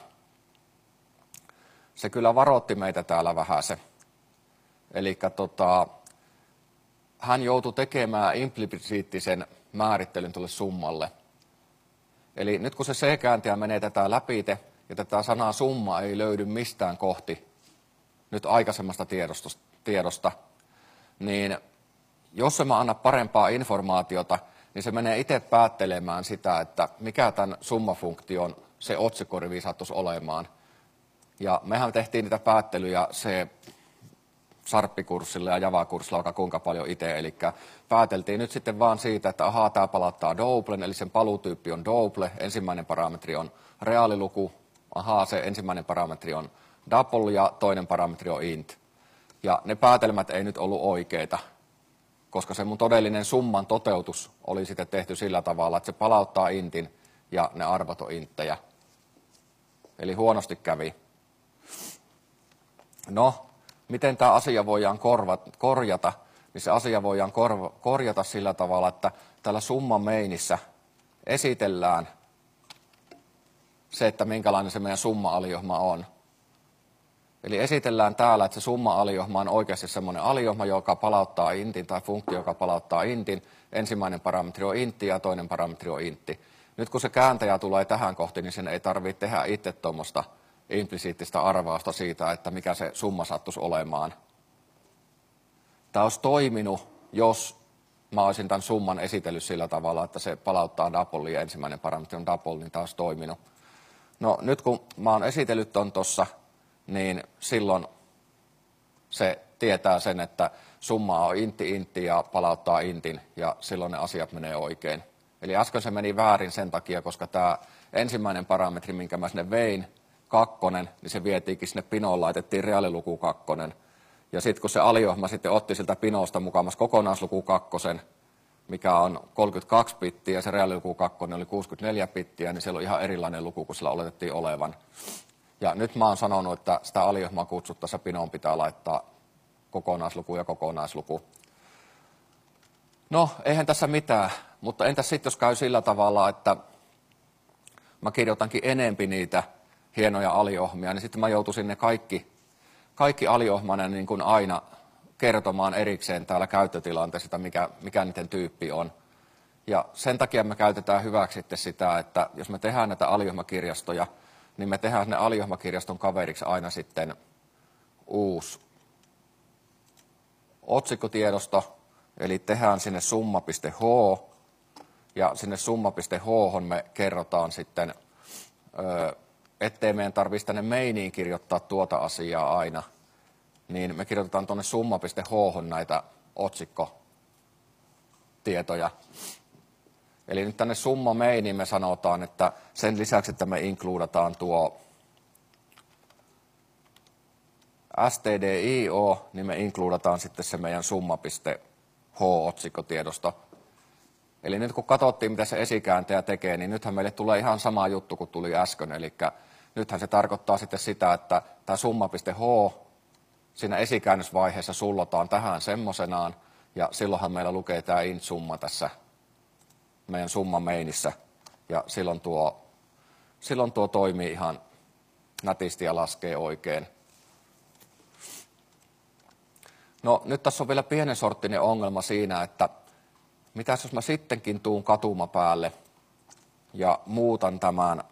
Se kyllä varoitti meitä täällä vähän se. Eli tota, hän joutui tekemään implisiittisen määrittelyn tuolle summalle. Eli nyt kun se C-kääntäjä menee tätä läpite, ja tätä sanaa summa ei löydy mistään kohti nyt aikaisemmasta tiedosta, tiedosta niin jos se mä anna parempaa informaatiota, niin se menee itse päättelemään sitä, että mikä tämän summafunktion se otsikkorivi sattuisi olemaan. Ja mehän tehtiin niitä päättelyjä se sarppikurssilla ja javakurssilla vaikka kuinka paljon itse, eli pääteltiin nyt sitten vaan siitä, että ahaa, tämä palauttaa doublen, eli sen paluutyyppi on double, ensimmäinen parametri on reaaliluku, ahaa, se ensimmäinen parametri on double ja toinen parametri on int. Ja ne päätelmät ei nyt ollut oikeita, koska se mun todellinen summan toteutus oli sitten tehty sillä tavalla, että se palauttaa intin ja ne arvot on inttejä. Eli huonosti kävi. No, miten tämä asia voidaan korjata, niin se asia voidaan korjata sillä tavalla, että tällä summan meinissä esitellään se, että minkälainen se meidän summa-aliohma on. Eli esitellään täällä, että se summa-aliohma on oikeasti semmoinen aliohma, joka palauttaa intin, tai funktio, joka palauttaa intin. Ensimmäinen parametri on intti ja toinen parametri on intti. Nyt kun se kääntäjä tulee tähän kohti, niin sen ei tarvitse tehdä itse tuommoista implisiittistä arvausta siitä, että mikä se summa sattuisi olemaan. Tämä olisi toiminut, jos mä olisin tämän summan esitellyt sillä tavalla, että se palauttaa double ja ensimmäinen parametri on double, niin tämä olisi toiminut. No nyt kun mä oon esitellyt ton tuossa, niin silloin se tietää sen, että summa on intti intti ja palauttaa intin, ja silloin ne asiat menee oikein. Eli äsken se meni väärin sen takia, koska tämä ensimmäinen parametri, minkä mä sinne vein, kakkonen, niin se vietiinkin sinne pinoon, laitettiin reaaliluku kakkonen. Ja sitten kun se aliohma sitten otti siltä pinosta mukamas kokonaisluku kakkosen, mikä on kolmekymmentäkaksi bittiä, ja se reaaliluku kakkonen oli kuusikymmentäneljä bittiä, niin siellä on ihan erilainen luku, kun sillä oletettiin olevan. Ja nyt mä oon sanonut, että sitä aliohmaa kutsuttaessa pinoon pitää laittaa kokonaisluku ja kokonaisluku. No, eihän tässä mitään, mutta entäs sitten, jos käy sillä tavalla, että mä kirjoitankin enempi niitä hienoja aliohmia, niin sitten mä joutuisin ne kaikki, kaikki aliohmanen niin kuin aina kertomaan erikseen täällä käyttötilanteessa, mikä, mikä niiden tyyppi on. Ja sen takia me käytetään hyväksi sitten sitä, että jos me tehdään näitä aliohmakirjastoja, niin me tehdään ne aliohmakirjaston kaveriksi aina sitten uusi otsikkotiedosto, eli tehdään sinne summa.h, ja sinne summa.h me kerrotaan sitten, ettei meidän tarvitsisi tänne mainiin kirjoittaa tuota asiaa aina, niin me kirjoitetaan tuonne summa.h näitä otsikkotietoja. Eli nyt tänne summa mainiin me sanotaan, että sen lisäksi, että me includataan tuo stdio, niin me includataan sitten se meidän summa.h-otsikkotiedosto. Eli nyt kun katsottiin, mitä se esikääntäjä tekee, niin nythän meille tulee ihan sama juttu kuin tuli äsken. Eli nythän se tarkoittaa sitten sitä, että tämä summa.h siinä esikäännösvaiheessa sullotaan tähän semmoisenaan, ja silloinhan meillä lukee tämä int-summa tässä meidän summa mainissä, ja silloin tuo, silloin tuo toimii ihan nätisti ja laskee oikein. No nyt tässä on vielä pienen sorttinen ongelma siinä, että mitäs jos mä sittenkin tuun katuma päälle ja muutan tämän,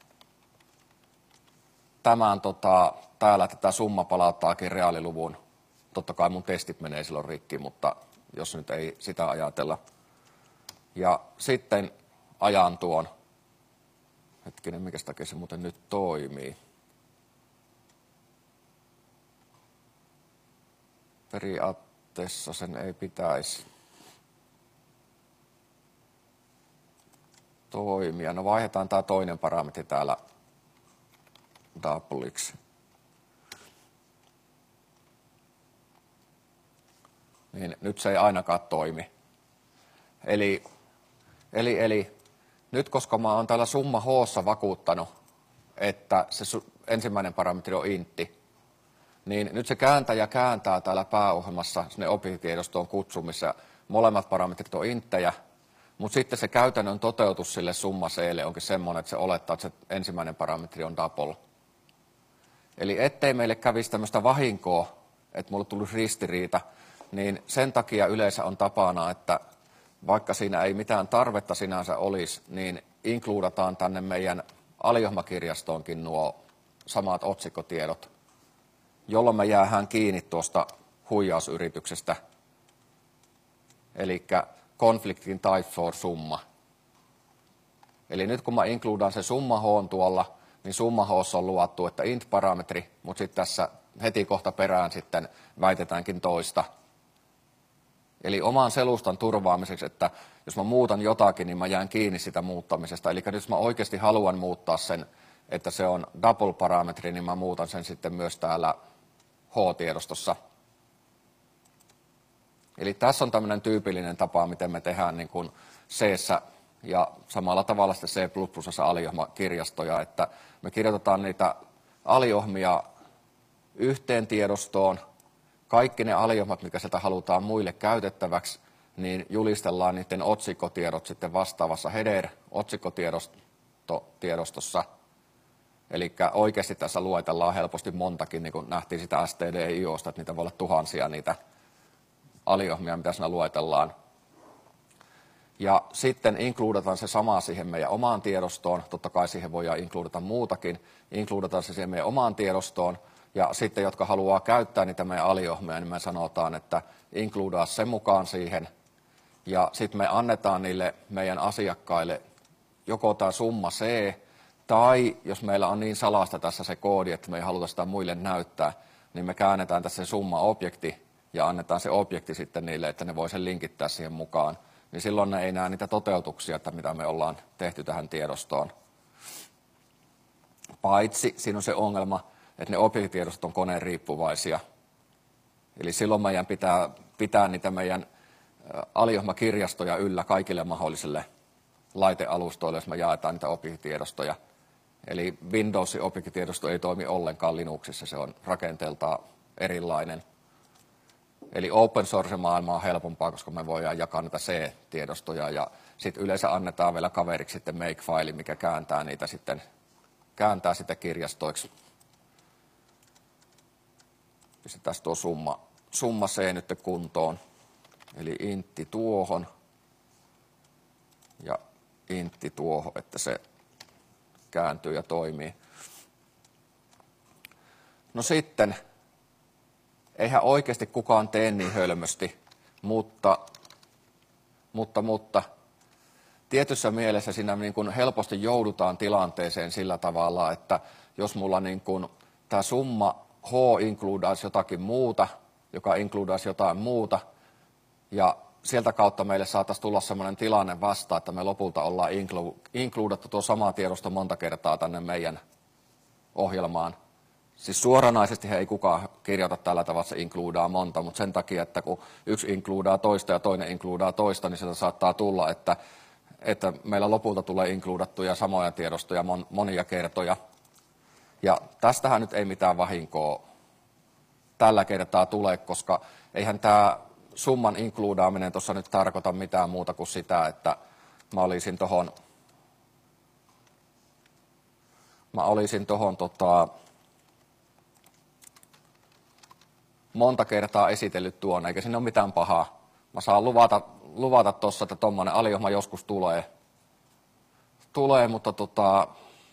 tämän tota, täällä tätä summa palauttaakin reaaliluvun. Totta kai mun testit menee silloin rikki, mutta jos nyt ei sitä ajatella. Ja sitten ajan tuon, hetkinen, mikä takia se muuten nyt toimii. Periaatteessa sen ei pitäisi toimia. No vaihdetaan tämä toinen parametri täällä doubleiksi. Niin nyt se ei ainakaan toimi. Eli, eli, eli nyt koska mä oon täällä summa h:ssa vakuuttanut, että se ensimmäinen parametri on intti, niin nyt se kääntäjä kääntää täällä pääohjelmassa sinne objektitiedostoon kutsu, missä molemmat parametrit on inttejä, mutta sitten se käytännön toteutus sille summa c:lle onkin semmoinen, että se olettaa, että se ensimmäinen parametri on double. Eli ettei meille kävisi tämmöistä vahinkoa, että mulle tulisi ristiriita, niin sen takia yleensä on tapana, että vaikka siinä ei mitään tarvetta sinänsä olisi, niin inkluudataan tänne meidän aliohmakirjastoonkin nuo samat otsikkotiedot, jolloin me jäähän kiinni tuosta huijausyrityksestä, eli conflicting type for summa. Eli nyt kun mä inkluudaan se summa H tuolla, niin summa H:ssa on luvattu, että int-parametri, mutta sitten tässä heti kohta perään sitten väitetäänkin toista. Eli oman selustan turvaamiseksi, että jos mä muutan jotakin, niin mä jään kiinni sitä muuttamisesta. Eli nyt jos mä oikeasti haluan muuttaa sen, että se on double-parametri, niin mä muutan sen sitten myös täällä H-tiedostossa. Eli tässä on tämmöinen tyypillinen tapa, miten me tehdään niin kuin C:ssä ja samalla tavalla sitten C++ aliohmakirjastoja, että me kirjoitetaan niitä aliohmia yhteen tiedostoon. Kaikki ne aliohmat, mikä sieltä halutaan muille käytettäväksi, niin julistellaan niiden otsikkotiedot sitten vastaavassa header-otsikkotiedostossa. Eli oikeasti tässä luetellaan helposti montakin, niin kuin nähtiin sitä S T D I O:sta, että niitä voi olla tuhansia niitä aliohmia, mitä siinä luetellaan. Ja sitten inkluudataan se sama siihen meidän omaan tiedostoon. Totta kai siihen voidaan inkluudata muutakin. Inkluudataan se siihen meidän omaan tiedostoon. Ja sitten, jotka haluaa käyttää niitä meidän aliohmia, niin me sanotaan, että inkluudaa sen mukaan siihen. Ja sitten me annetaan niille meidän asiakkaille joko tämä summa C, tai jos meillä on niin salasta tässä se koodi, että me ei haluta sitä muille näyttää, niin me käännetään tässä se summa-objekti ja annetaan se objekti sitten niille, että ne voi sen linkittää siihen mukaan. Niin silloin ne ei näe niitä toteutuksia, että mitä me ollaan tehty tähän tiedostoon. Paitsi siinä on se ongelma, että ne objektitiedostot on koneen riippuvaisia. Eli silloin meidän pitää pitää niitä meidän aliohmakirjastoja yllä kaikille mahdollisille laitealustoille, jos me jaetaan niitä objektitiedostoja. Eli Windowsin objektitiedosto ei toimi ollenkaan Linuxissa, se on rakenteeltaan erilainen. Eli open source-maailma on helpompaa, koska me voidaan jakaa niitä C-tiedostoja ja sitten yleensä annetaan vielä kaveriksi sitten make-file, mikä kääntää niitä sitten, kääntää sitä kirjastoiksi. Pistetään tuo summa, summa C nyt kuntoon. Eli intti tuohon ja intti tuohon, että se kääntyy ja toimii. No sitten, eihän oikeasti kukaan tee niin hölmösti, mutta, mutta, mutta tietyssä mielessä siinä niin kuin helposti joudutaan tilanteeseen sillä tavalla, että jos mulla niin kuin tämä summa H inkluudaisi jotakin muuta, joka inkluudaisi jotain muuta, ja sieltä kautta meille saataisiin tulla sellainen tilanne vasta, että me lopulta ollaan inkluudattu tuo sama tiedosto monta kertaa tänne meidän ohjelmaan. Siis suoranaisesti he ei kukaan kirjoita tällä tavalla, että se inkluudaa monta, mutta sen takia, että kun yksi inkluudaa toista ja toinen inkluudaa toista, niin sieltä saattaa tulla, että, että meillä lopulta tulee inkluudattuja samoja tiedostoja mon, monia kertoja. Ja tästähän nyt ei mitään vahinkoa tällä kertaa tule, koska eihän tämä summan inkluudaaminen tuossa nyt tarkoita mitään muuta kuin sitä, että mä olisin tuohon mä olisin tuohon tota, monta kertaa esitellyt tuon, eikä siinä ole mitään pahaa. Mä saan luvata luvata tuossa, että tuommoinen aliohma joskus tulee, tulee mutta tota,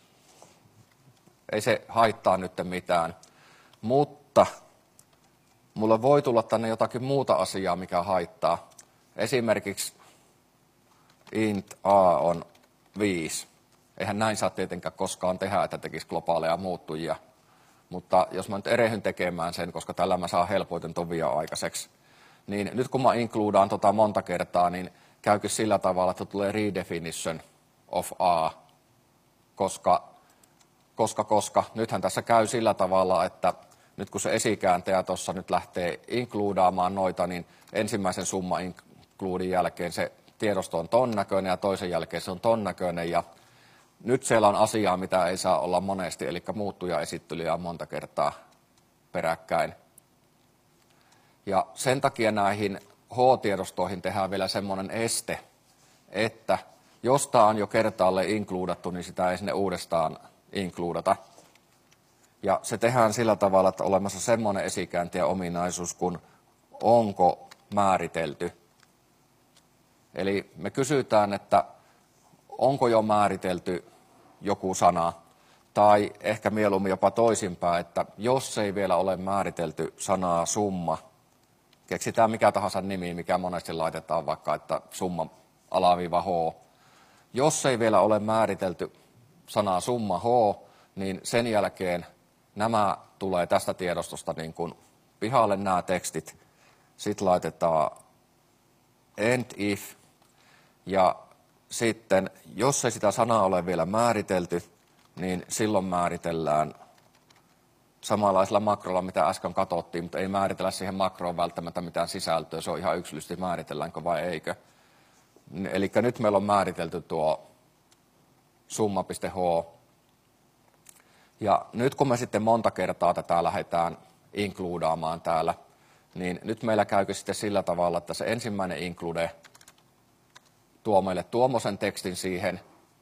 ei se haittaa nyt mitään. Mutta mulle voi tulla tänne jotakin muuta asiaa, mikä haittaa. Esimerkiksi int a on viisi. Eihän näin saa tietenkään koskaan tehdä, että tekisi globaaleja muuttujia. Mutta jos mä nyt erehyn tekemään sen, koska tällä mä saan helpoiten tovia aikaiseksi, niin nyt kun mä inkluudaan tota monta kertaa, niin käykin sillä tavalla, että tulee redefinition of a, koska, koska, koska nythän tässä käy sillä tavalla, että nyt kun se esikääntäjä tuossa nyt lähtee inkluudaamaan noita, niin ensimmäisen summa includin jälkeen se tiedosto on ton näköinen ja toisen jälkeen se on ton näköinen. Ja nyt siellä on asiaa, mitä ei saa olla monesti, eli muuttuja esittelyjä on monta kertaa peräkkäin. Ja sen takia näihin H-tiedostoihin tehdään vielä semmoinen este, että jos tämä on jo kertaalleen inkluudattu, niin sitä ei sinne uudestaan inkluudata. Ja se tehdään sillä tavalla, että olemassa semmoinen esikääntäjä ominaisuus kuin onko määritelty. Eli me kysytään, että onko jo määritelty joku sana, tai ehkä mieluummin jopa toisinpäin, että jos ei vielä ole määritelty sanaa summa, keksitään mikä tahansa nimi, mikä monesti laitetaan vaikka, että summa alaviiva H. Jos ei vielä ole määritelty sanaa summa H, niin sen jälkeen nämä tulee tästä tiedostosta niin kuin pihalle nämä tekstit. Sitten laitetaan end if, ja sitten jos ei sitä sanaa ole vielä määritelty, niin silloin määritellään samanlaisella makrolla, mitä äsken katsottiin, mutta ei määritellä siihen makroon välttämättä mitään sisältöä. Se on ihan yksilöllisesti, määritelläänkö vai eikö. Eli nyt meillä on määritelty tuo summa.h. Ja nyt kun me sitten monta kertaa tätä lähdetään includaamaan täällä, niin nyt meillä käykö sitten sillä tavalla, että se ensimmäinen include tuo meille tuommoisen tekstin siihen,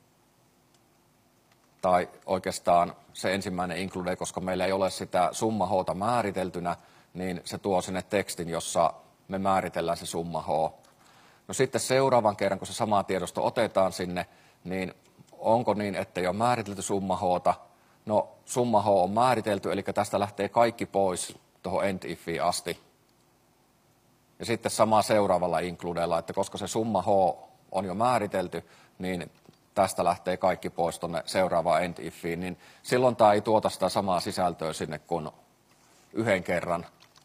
tai oikeastaan se ensimmäinen include, koska meillä ei ole sitä summa H:ta määriteltynä, niin se tuo sinne tekstin, jossa me määritellään se summa H. No sitten seuraavan kerran, kun se sama tiedosto otetaan sinne, niin onko niin, että ei ole määritelty summa H:ta? No summa H on määritelty, eli tästä lähtee kaikki pois tuohon end ifiin asti. Ja sitten sama seuraavalla includella, että koska se summa H on jo määritelty, niin tästä lähtee kaikki pois tuonne seuraavaan end ifiin, niin silloin tämä ei tuota sitä samaa sisältöä sinne kuin yhden kerran.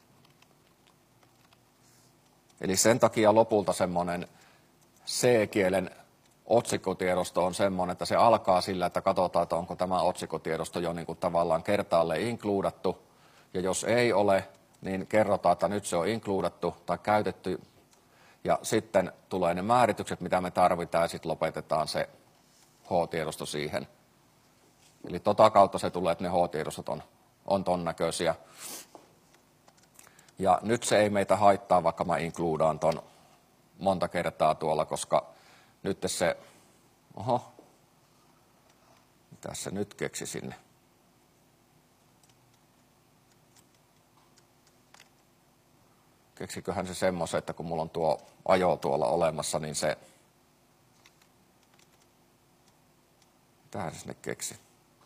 Eli sen takia lopulta semmoinen C-kielen otsikkotiedosto on semmoinen, että se alkaa sillä, että katsotaan, että onko tämä otsikkotiedosto jo niin kuin tavallaan kertaalleen includattu. Ja jos ei ole, niin kerrotaan, että nyt se on includattu tai käytetty. Ja sitten tulee ne määritykset, mitä me tarvitaan, ja sitten lopetetaan se H-tiedosto siihen. Eli tota kautta se tulee, että ne H-tiedostot on, on ton näköisiä. Ja nyt se ei meitä haittaa, vaikka mä includaan ton monta kertaa tuolla, koska nyt se, oho, mitä se nyt keksi sinne? Keksiköhän se semmoisen, että kun mulla on tuo ajo tuolla olemassa, niin se, mitähän se sinne keksi?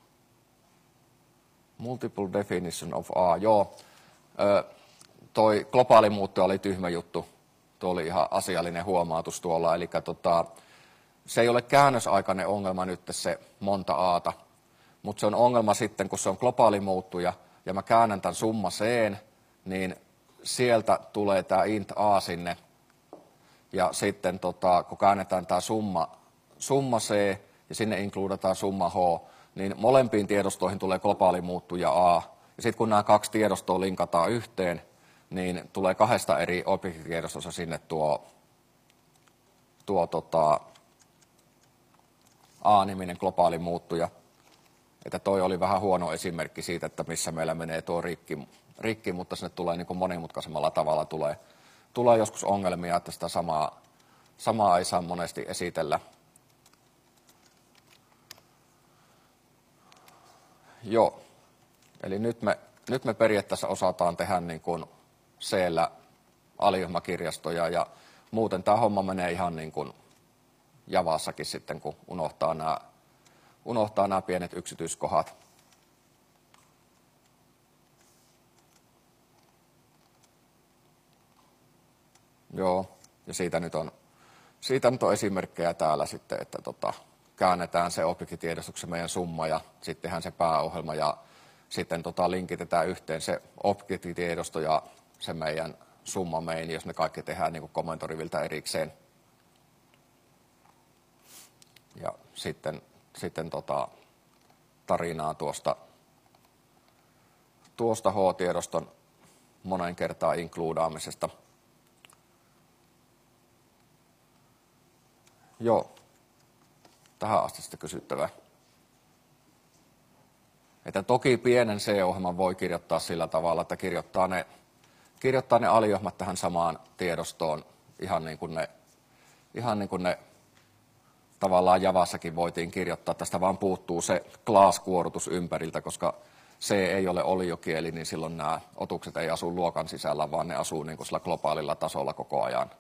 Multiple definition of A, joo. Ö, toi globaali muutto oli tyhmä juttu. Tuo oli ihan asiallinen huomautus tuolla, eli tota, se ei ole käännösaikainen ongelma nyt se monta aata, mutta se on ongelma sitten, kun se on globaali muuttuja, ja mä käännän tämän summa C:n, niin sieltä tulee tämä int a sinne, ja sitten tota, kun käännetään tämä summa, summa C, ja sinne includataan summa H, niin molempiin tiedostoihin tulee globaali muuttuja A, ja sitten kun nämä kaksi tiedostoa linkataan yhteen, niin tulee kahdesta eri objektitiedostossa sinne tuo, tuo tota, A-niminen globaali muuttuja. Että toi oli vähän huono esimerkki siitä, että missä meillä menee tuo rikki, rikki mutta sinne tulee niin kuin monimutkaisemmalla tavalla. Tulee, tulee joskus ongelmia, että sitä samaa, samaa ei saa monesti esitellä. Joo, eli nyt me, nyt me periaatteessa osataan tehdä niin kuin C-llä alijäämäkirjastoja, ja muuten tämä homma menee ihan niin kuin Javassakin sitten, kun unohtaa nämä, unohtaa nämä pienet yksityiskohdat. Joo, ja siitä nyt on, siitä nyt on esimerkkejä täällä sitten, että tota, käännetään se objektitiedostuksen meidän summa ja sittenhän se pääohjelma ja sitten tota, linkitetään yhteen se objektitiedosto ja se meidän summa main, jos ne kaikki tehdään niin kuin komentoriviltä erikseen. Ja sitten, sitten tota, tarinaa tuosta, tuosta H-tiedoston monen kertaa inkluudaamisesta. Joo, tähän asti sitten kysyttävää. Että toki pienen C-ohjelman voi kirjoittaa sillä tavalla, että kirjoittaa ne, kirjoittaa ne alijäämät tähän samaan tiedostoon, ihan niin kuin ne, ihan niin kuin ne tavallaan Javassakin voitiin kirjoittaa. Tästä vaan puuttuu se class-kuorutus ympäriltä, koska C ei ole oliokieli, niin silloin nämä otukset ei asu luokan sisällä, vaan ne asuu niin kuin sillä globaalilla tasolla koko ajan.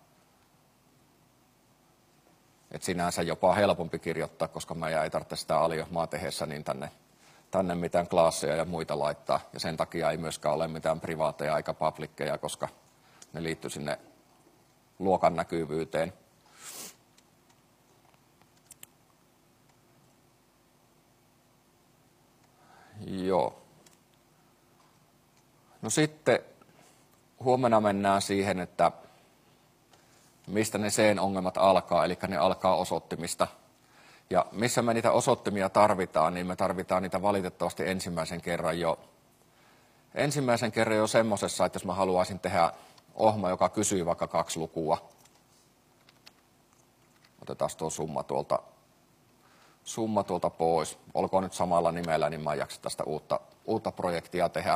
Et sinänsä jopa helpompi kirjoittaa, koska mä ei tarvitse sitä aliohmaa tehdessä niin tänne, tänne mitään klaasseja ja muita laittaa. Ja sen takia ei myöskään ole mitään privaateja eikä publickeja, koska ne liittyy sinne luokan näkyvyyteen. Joo. No sitten huomenna mennään siihen, että mistä ne C-ongelmat alkaa, eli ne alkaa osoittimista. Ja missä me niitä osoittimia tarvitaan, niin me tarvitaan niitä valitettavasti ensimmäisen kerran jo. Ensimmäisen kerran jo semmosessa, että jos mä haluaisin tehdä ohjelma, joka kysyy vaikka kaksi lukua. Otetaan tuo summa tuolta, summa tuolta pois. Olkoon nyt samalla nimellä, niin mä en jaksa tästä uutta, uutta projektia tehdä.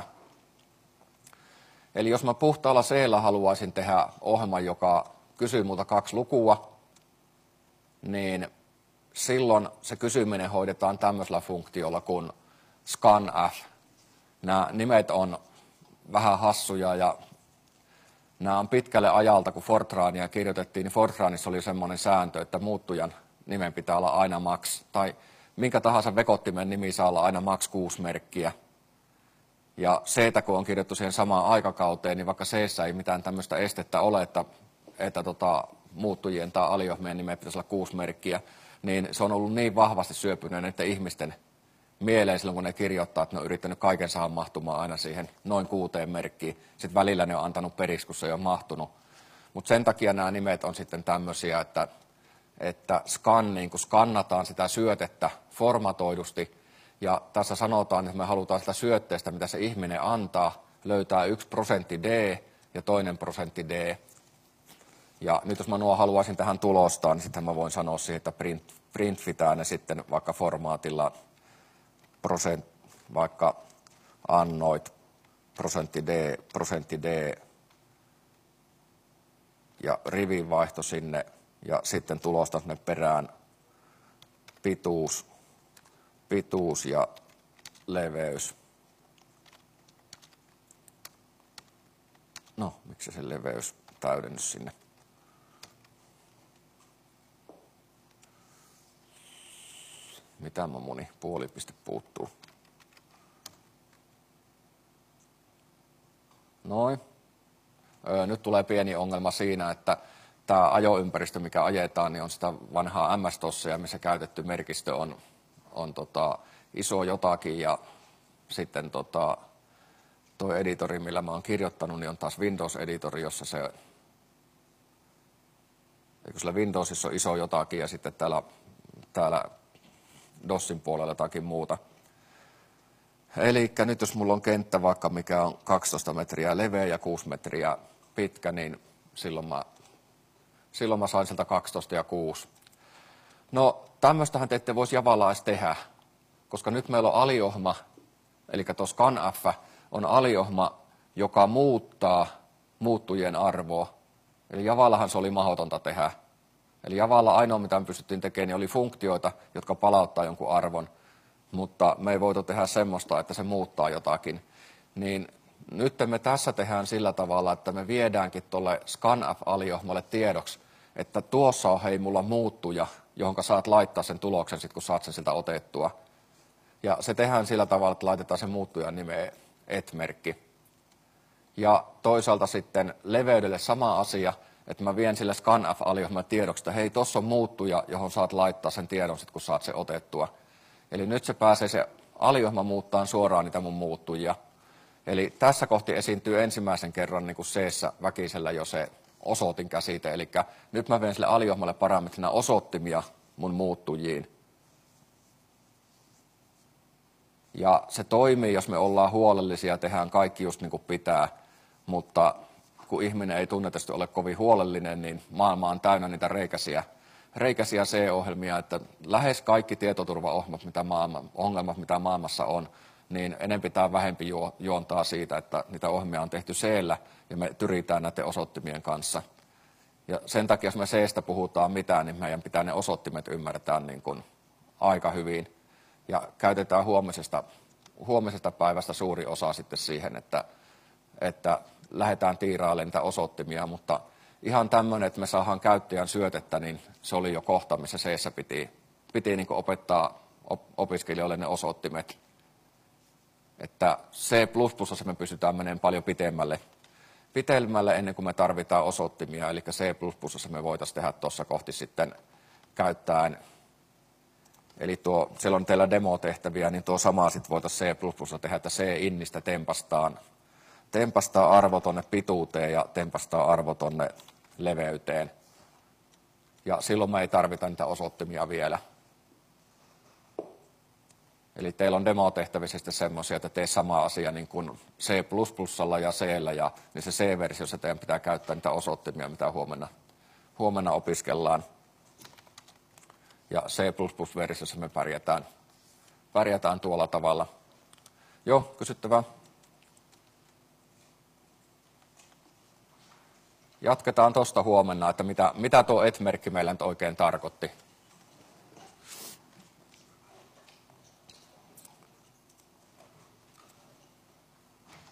Eli jos mä puhtaalla C:llä haluaisin tehdä ohjelman, joka kysyy multa kaksi lukua, niin silloin se kysyminen hoidetaan tämmöisellä funktiolla kuin scanf. Nämä nimet on vähän hassuja ja nämä on pitkälle ajalta, kun Fortrania kirjoitettiin, niin Fortranissa oli semmoinen sääntö, että muuttujan nimen pitää olla aina max, tai minkä tahansa vekottimen nimi saa olla aina max kuusi merkkiä. Ja C, kun on kirjoittu siihen samaan aikakauteen, niin vaikka C:ssä ei mitään tämmöistä estettä ole, että, että tota, muuttujien tai aliohmien nimen pitäisi olla kuusi merkkiä, niin se on ollut niin vahvasti syöpyneen, että ihmisten mieleen silloin, kun ne kirjoittaa, että ne on yrittänyt kaiken saada mahtumaan aina siihen noin kuuteen merkkiin. Sitten välillä ne on antanut periksi, kun se ei ole mahtunut. Mutta sen takia nämä nimet on sitten tämmöisiä, että, että scan, niin kun skannataan sitä syötettä formatoidusti. Ja tässä sanotaan, että me halutaan sitä syötteestä, mitä se ihminen antaa, löytää yksi prosentti D ja toinen prosentti D. Ja nyt jos mä nuo haluaisin tähän tulostaa, niin sitten mä voin sanoa siihen, että print, printfitään ne sitten vaikka formaatilla prosent, vaikka annoit, prosentti D, prosentti D ja rivin vaihto sinne ja sitten tulosta sinne perään pituus, pituus ja leveys. No, miksi se leveys täydennys sinne? Mitä mä moni puolipiste puuttuu? Noin. Öö, nyt tulee pieni ongelma siinä, että tämä ajoympäristö, mikä ajetaan, niin on sitä vanhaa M S-tossia, missä käytetty merkistö on, on tota, iso jotakin ja sitten tota, tuo editori, millä mä oon kirjoittanut, niin on taas Windows-editori, jossa se, eikö sillä Windowsissa on iso jotakin ja sitten täällä, täällä DOSin puolella jotakin muuta. Eli nyt jos mulla on kenttä vaikka mikä on kaksitoista metriä leveä ja kuusi metriä pitkä, niin silloin mä, silloin mä sain sieltä kaksitoista ja kuusi. No tämmöistähän te ette voisi Javalla edes tehdä, koska nyt meillä on aliohma, eli tuo scanf on aliohma, joka muuttaa muuttujien arvoa. Eli Javallahan se oli mahdotonta tehdä. Eli Javalla ainoa, mitä me pystyttiin tekemään, niin oli funktioita, jotka palauttaa jonkun arvon, mutta me ei voitu tehdä semmoista, että se muuttaa jotakin. Niin nyt me tässä tehdään sillä tavalla, että me viedäänkin tuolle scanf-aliohmalle tiedoksi, että tuossa on hei mulla muuttuja, johon saat laittaa sen tuloksen, sit kun saat sen siltä otettua. Ja se tehdään sillä tavalla, että laitetaan sen muuttujan nimeen et-merkki. Ja toisaalta sitten leveydelle sama asia, että mä vien sille scanf-aliohmalle tiedoksi, että hei, tuossa on muuttuja, johon saat laittaa sen tiedon, sit kun saat sen otettua. Eli nyt se pääsee se aliohma muuttaa suoraan niitä mun muuttujia. Eli tässä kohti esiintyy ensimmäisen kerran niin kuin C-ssä väkisellä jo se osoitin käsite. Eli nyt mä vien sille aliohmalle parametrina osoittimia mun muuttujiin. Ja se toimii, jos me ollaan huolellisia ja tehdään kaikki just niin kuin pitää, mutta kun ihminen ei tunnetusti ole kovin huolellinen, niin maailma on täynnä niitä reikäisiä, reikäisiä C-ohjelmia, että lähes kaikki tietoturvaohjelmat, mitä maailma, ongelmat, mitä maailmassa on, niin enempi tai vähempi juontaa siitä, että niitä ohjelmia on tehty C-llä ja me tyritään näiden osoittimien kanssa. Ja sen takia, jos me C-stä puhutaan mitään, niin meidän pitää ne osoittimet ymmärtää niin kuin aika hyvin. Ja käytetään huomisesta huomisesta päivästä suuri osa sitten siihen, että, että lähdetään tiirailemaan niitä osoittimia, mutta ihan tämmöinen, että me saadaan käyttäjän syötettä, niin se oli jo kohta, missä C:ssä piti, piti niin kuin opettaa opiskelijoille ne osoittimet. Että C plus plus me pystytään menemään paljon pitemmälle, pitemmälle ennen kuin me tarvitaan osoittimia, eli C plus plus me voitaisiin tehdä tuossa kohti sitten käyttäen. Eli tuo, siellä on teillä demotehtäviä, niin tuo sama sitten voitaisiin C plus plus tehdä, että C-innistä tempastaan, tempastaan arvo tuonne pituuteen ja tempastaan arvo tuonne leveyteen. Ja silloin me ei tarvita niitä osoittimia vielä. Eli teillä on demotehtävissä sitten semmoisia, että tee sama asia niin kuin C plus plus ja C:llä, ja niin se C-versiossa teidän pitää käyttää niitä osoittimia, mitä huomenna, huomenna opiskellaan. Ja C plus plus-versiossa me pärjätään, pärjätään tuolla tavalla. Joo, kysyttävää. Jatketaan tuosta huomenna, että mitä, mitä tuo et-merkki meillä nyt oikein tarkoitti.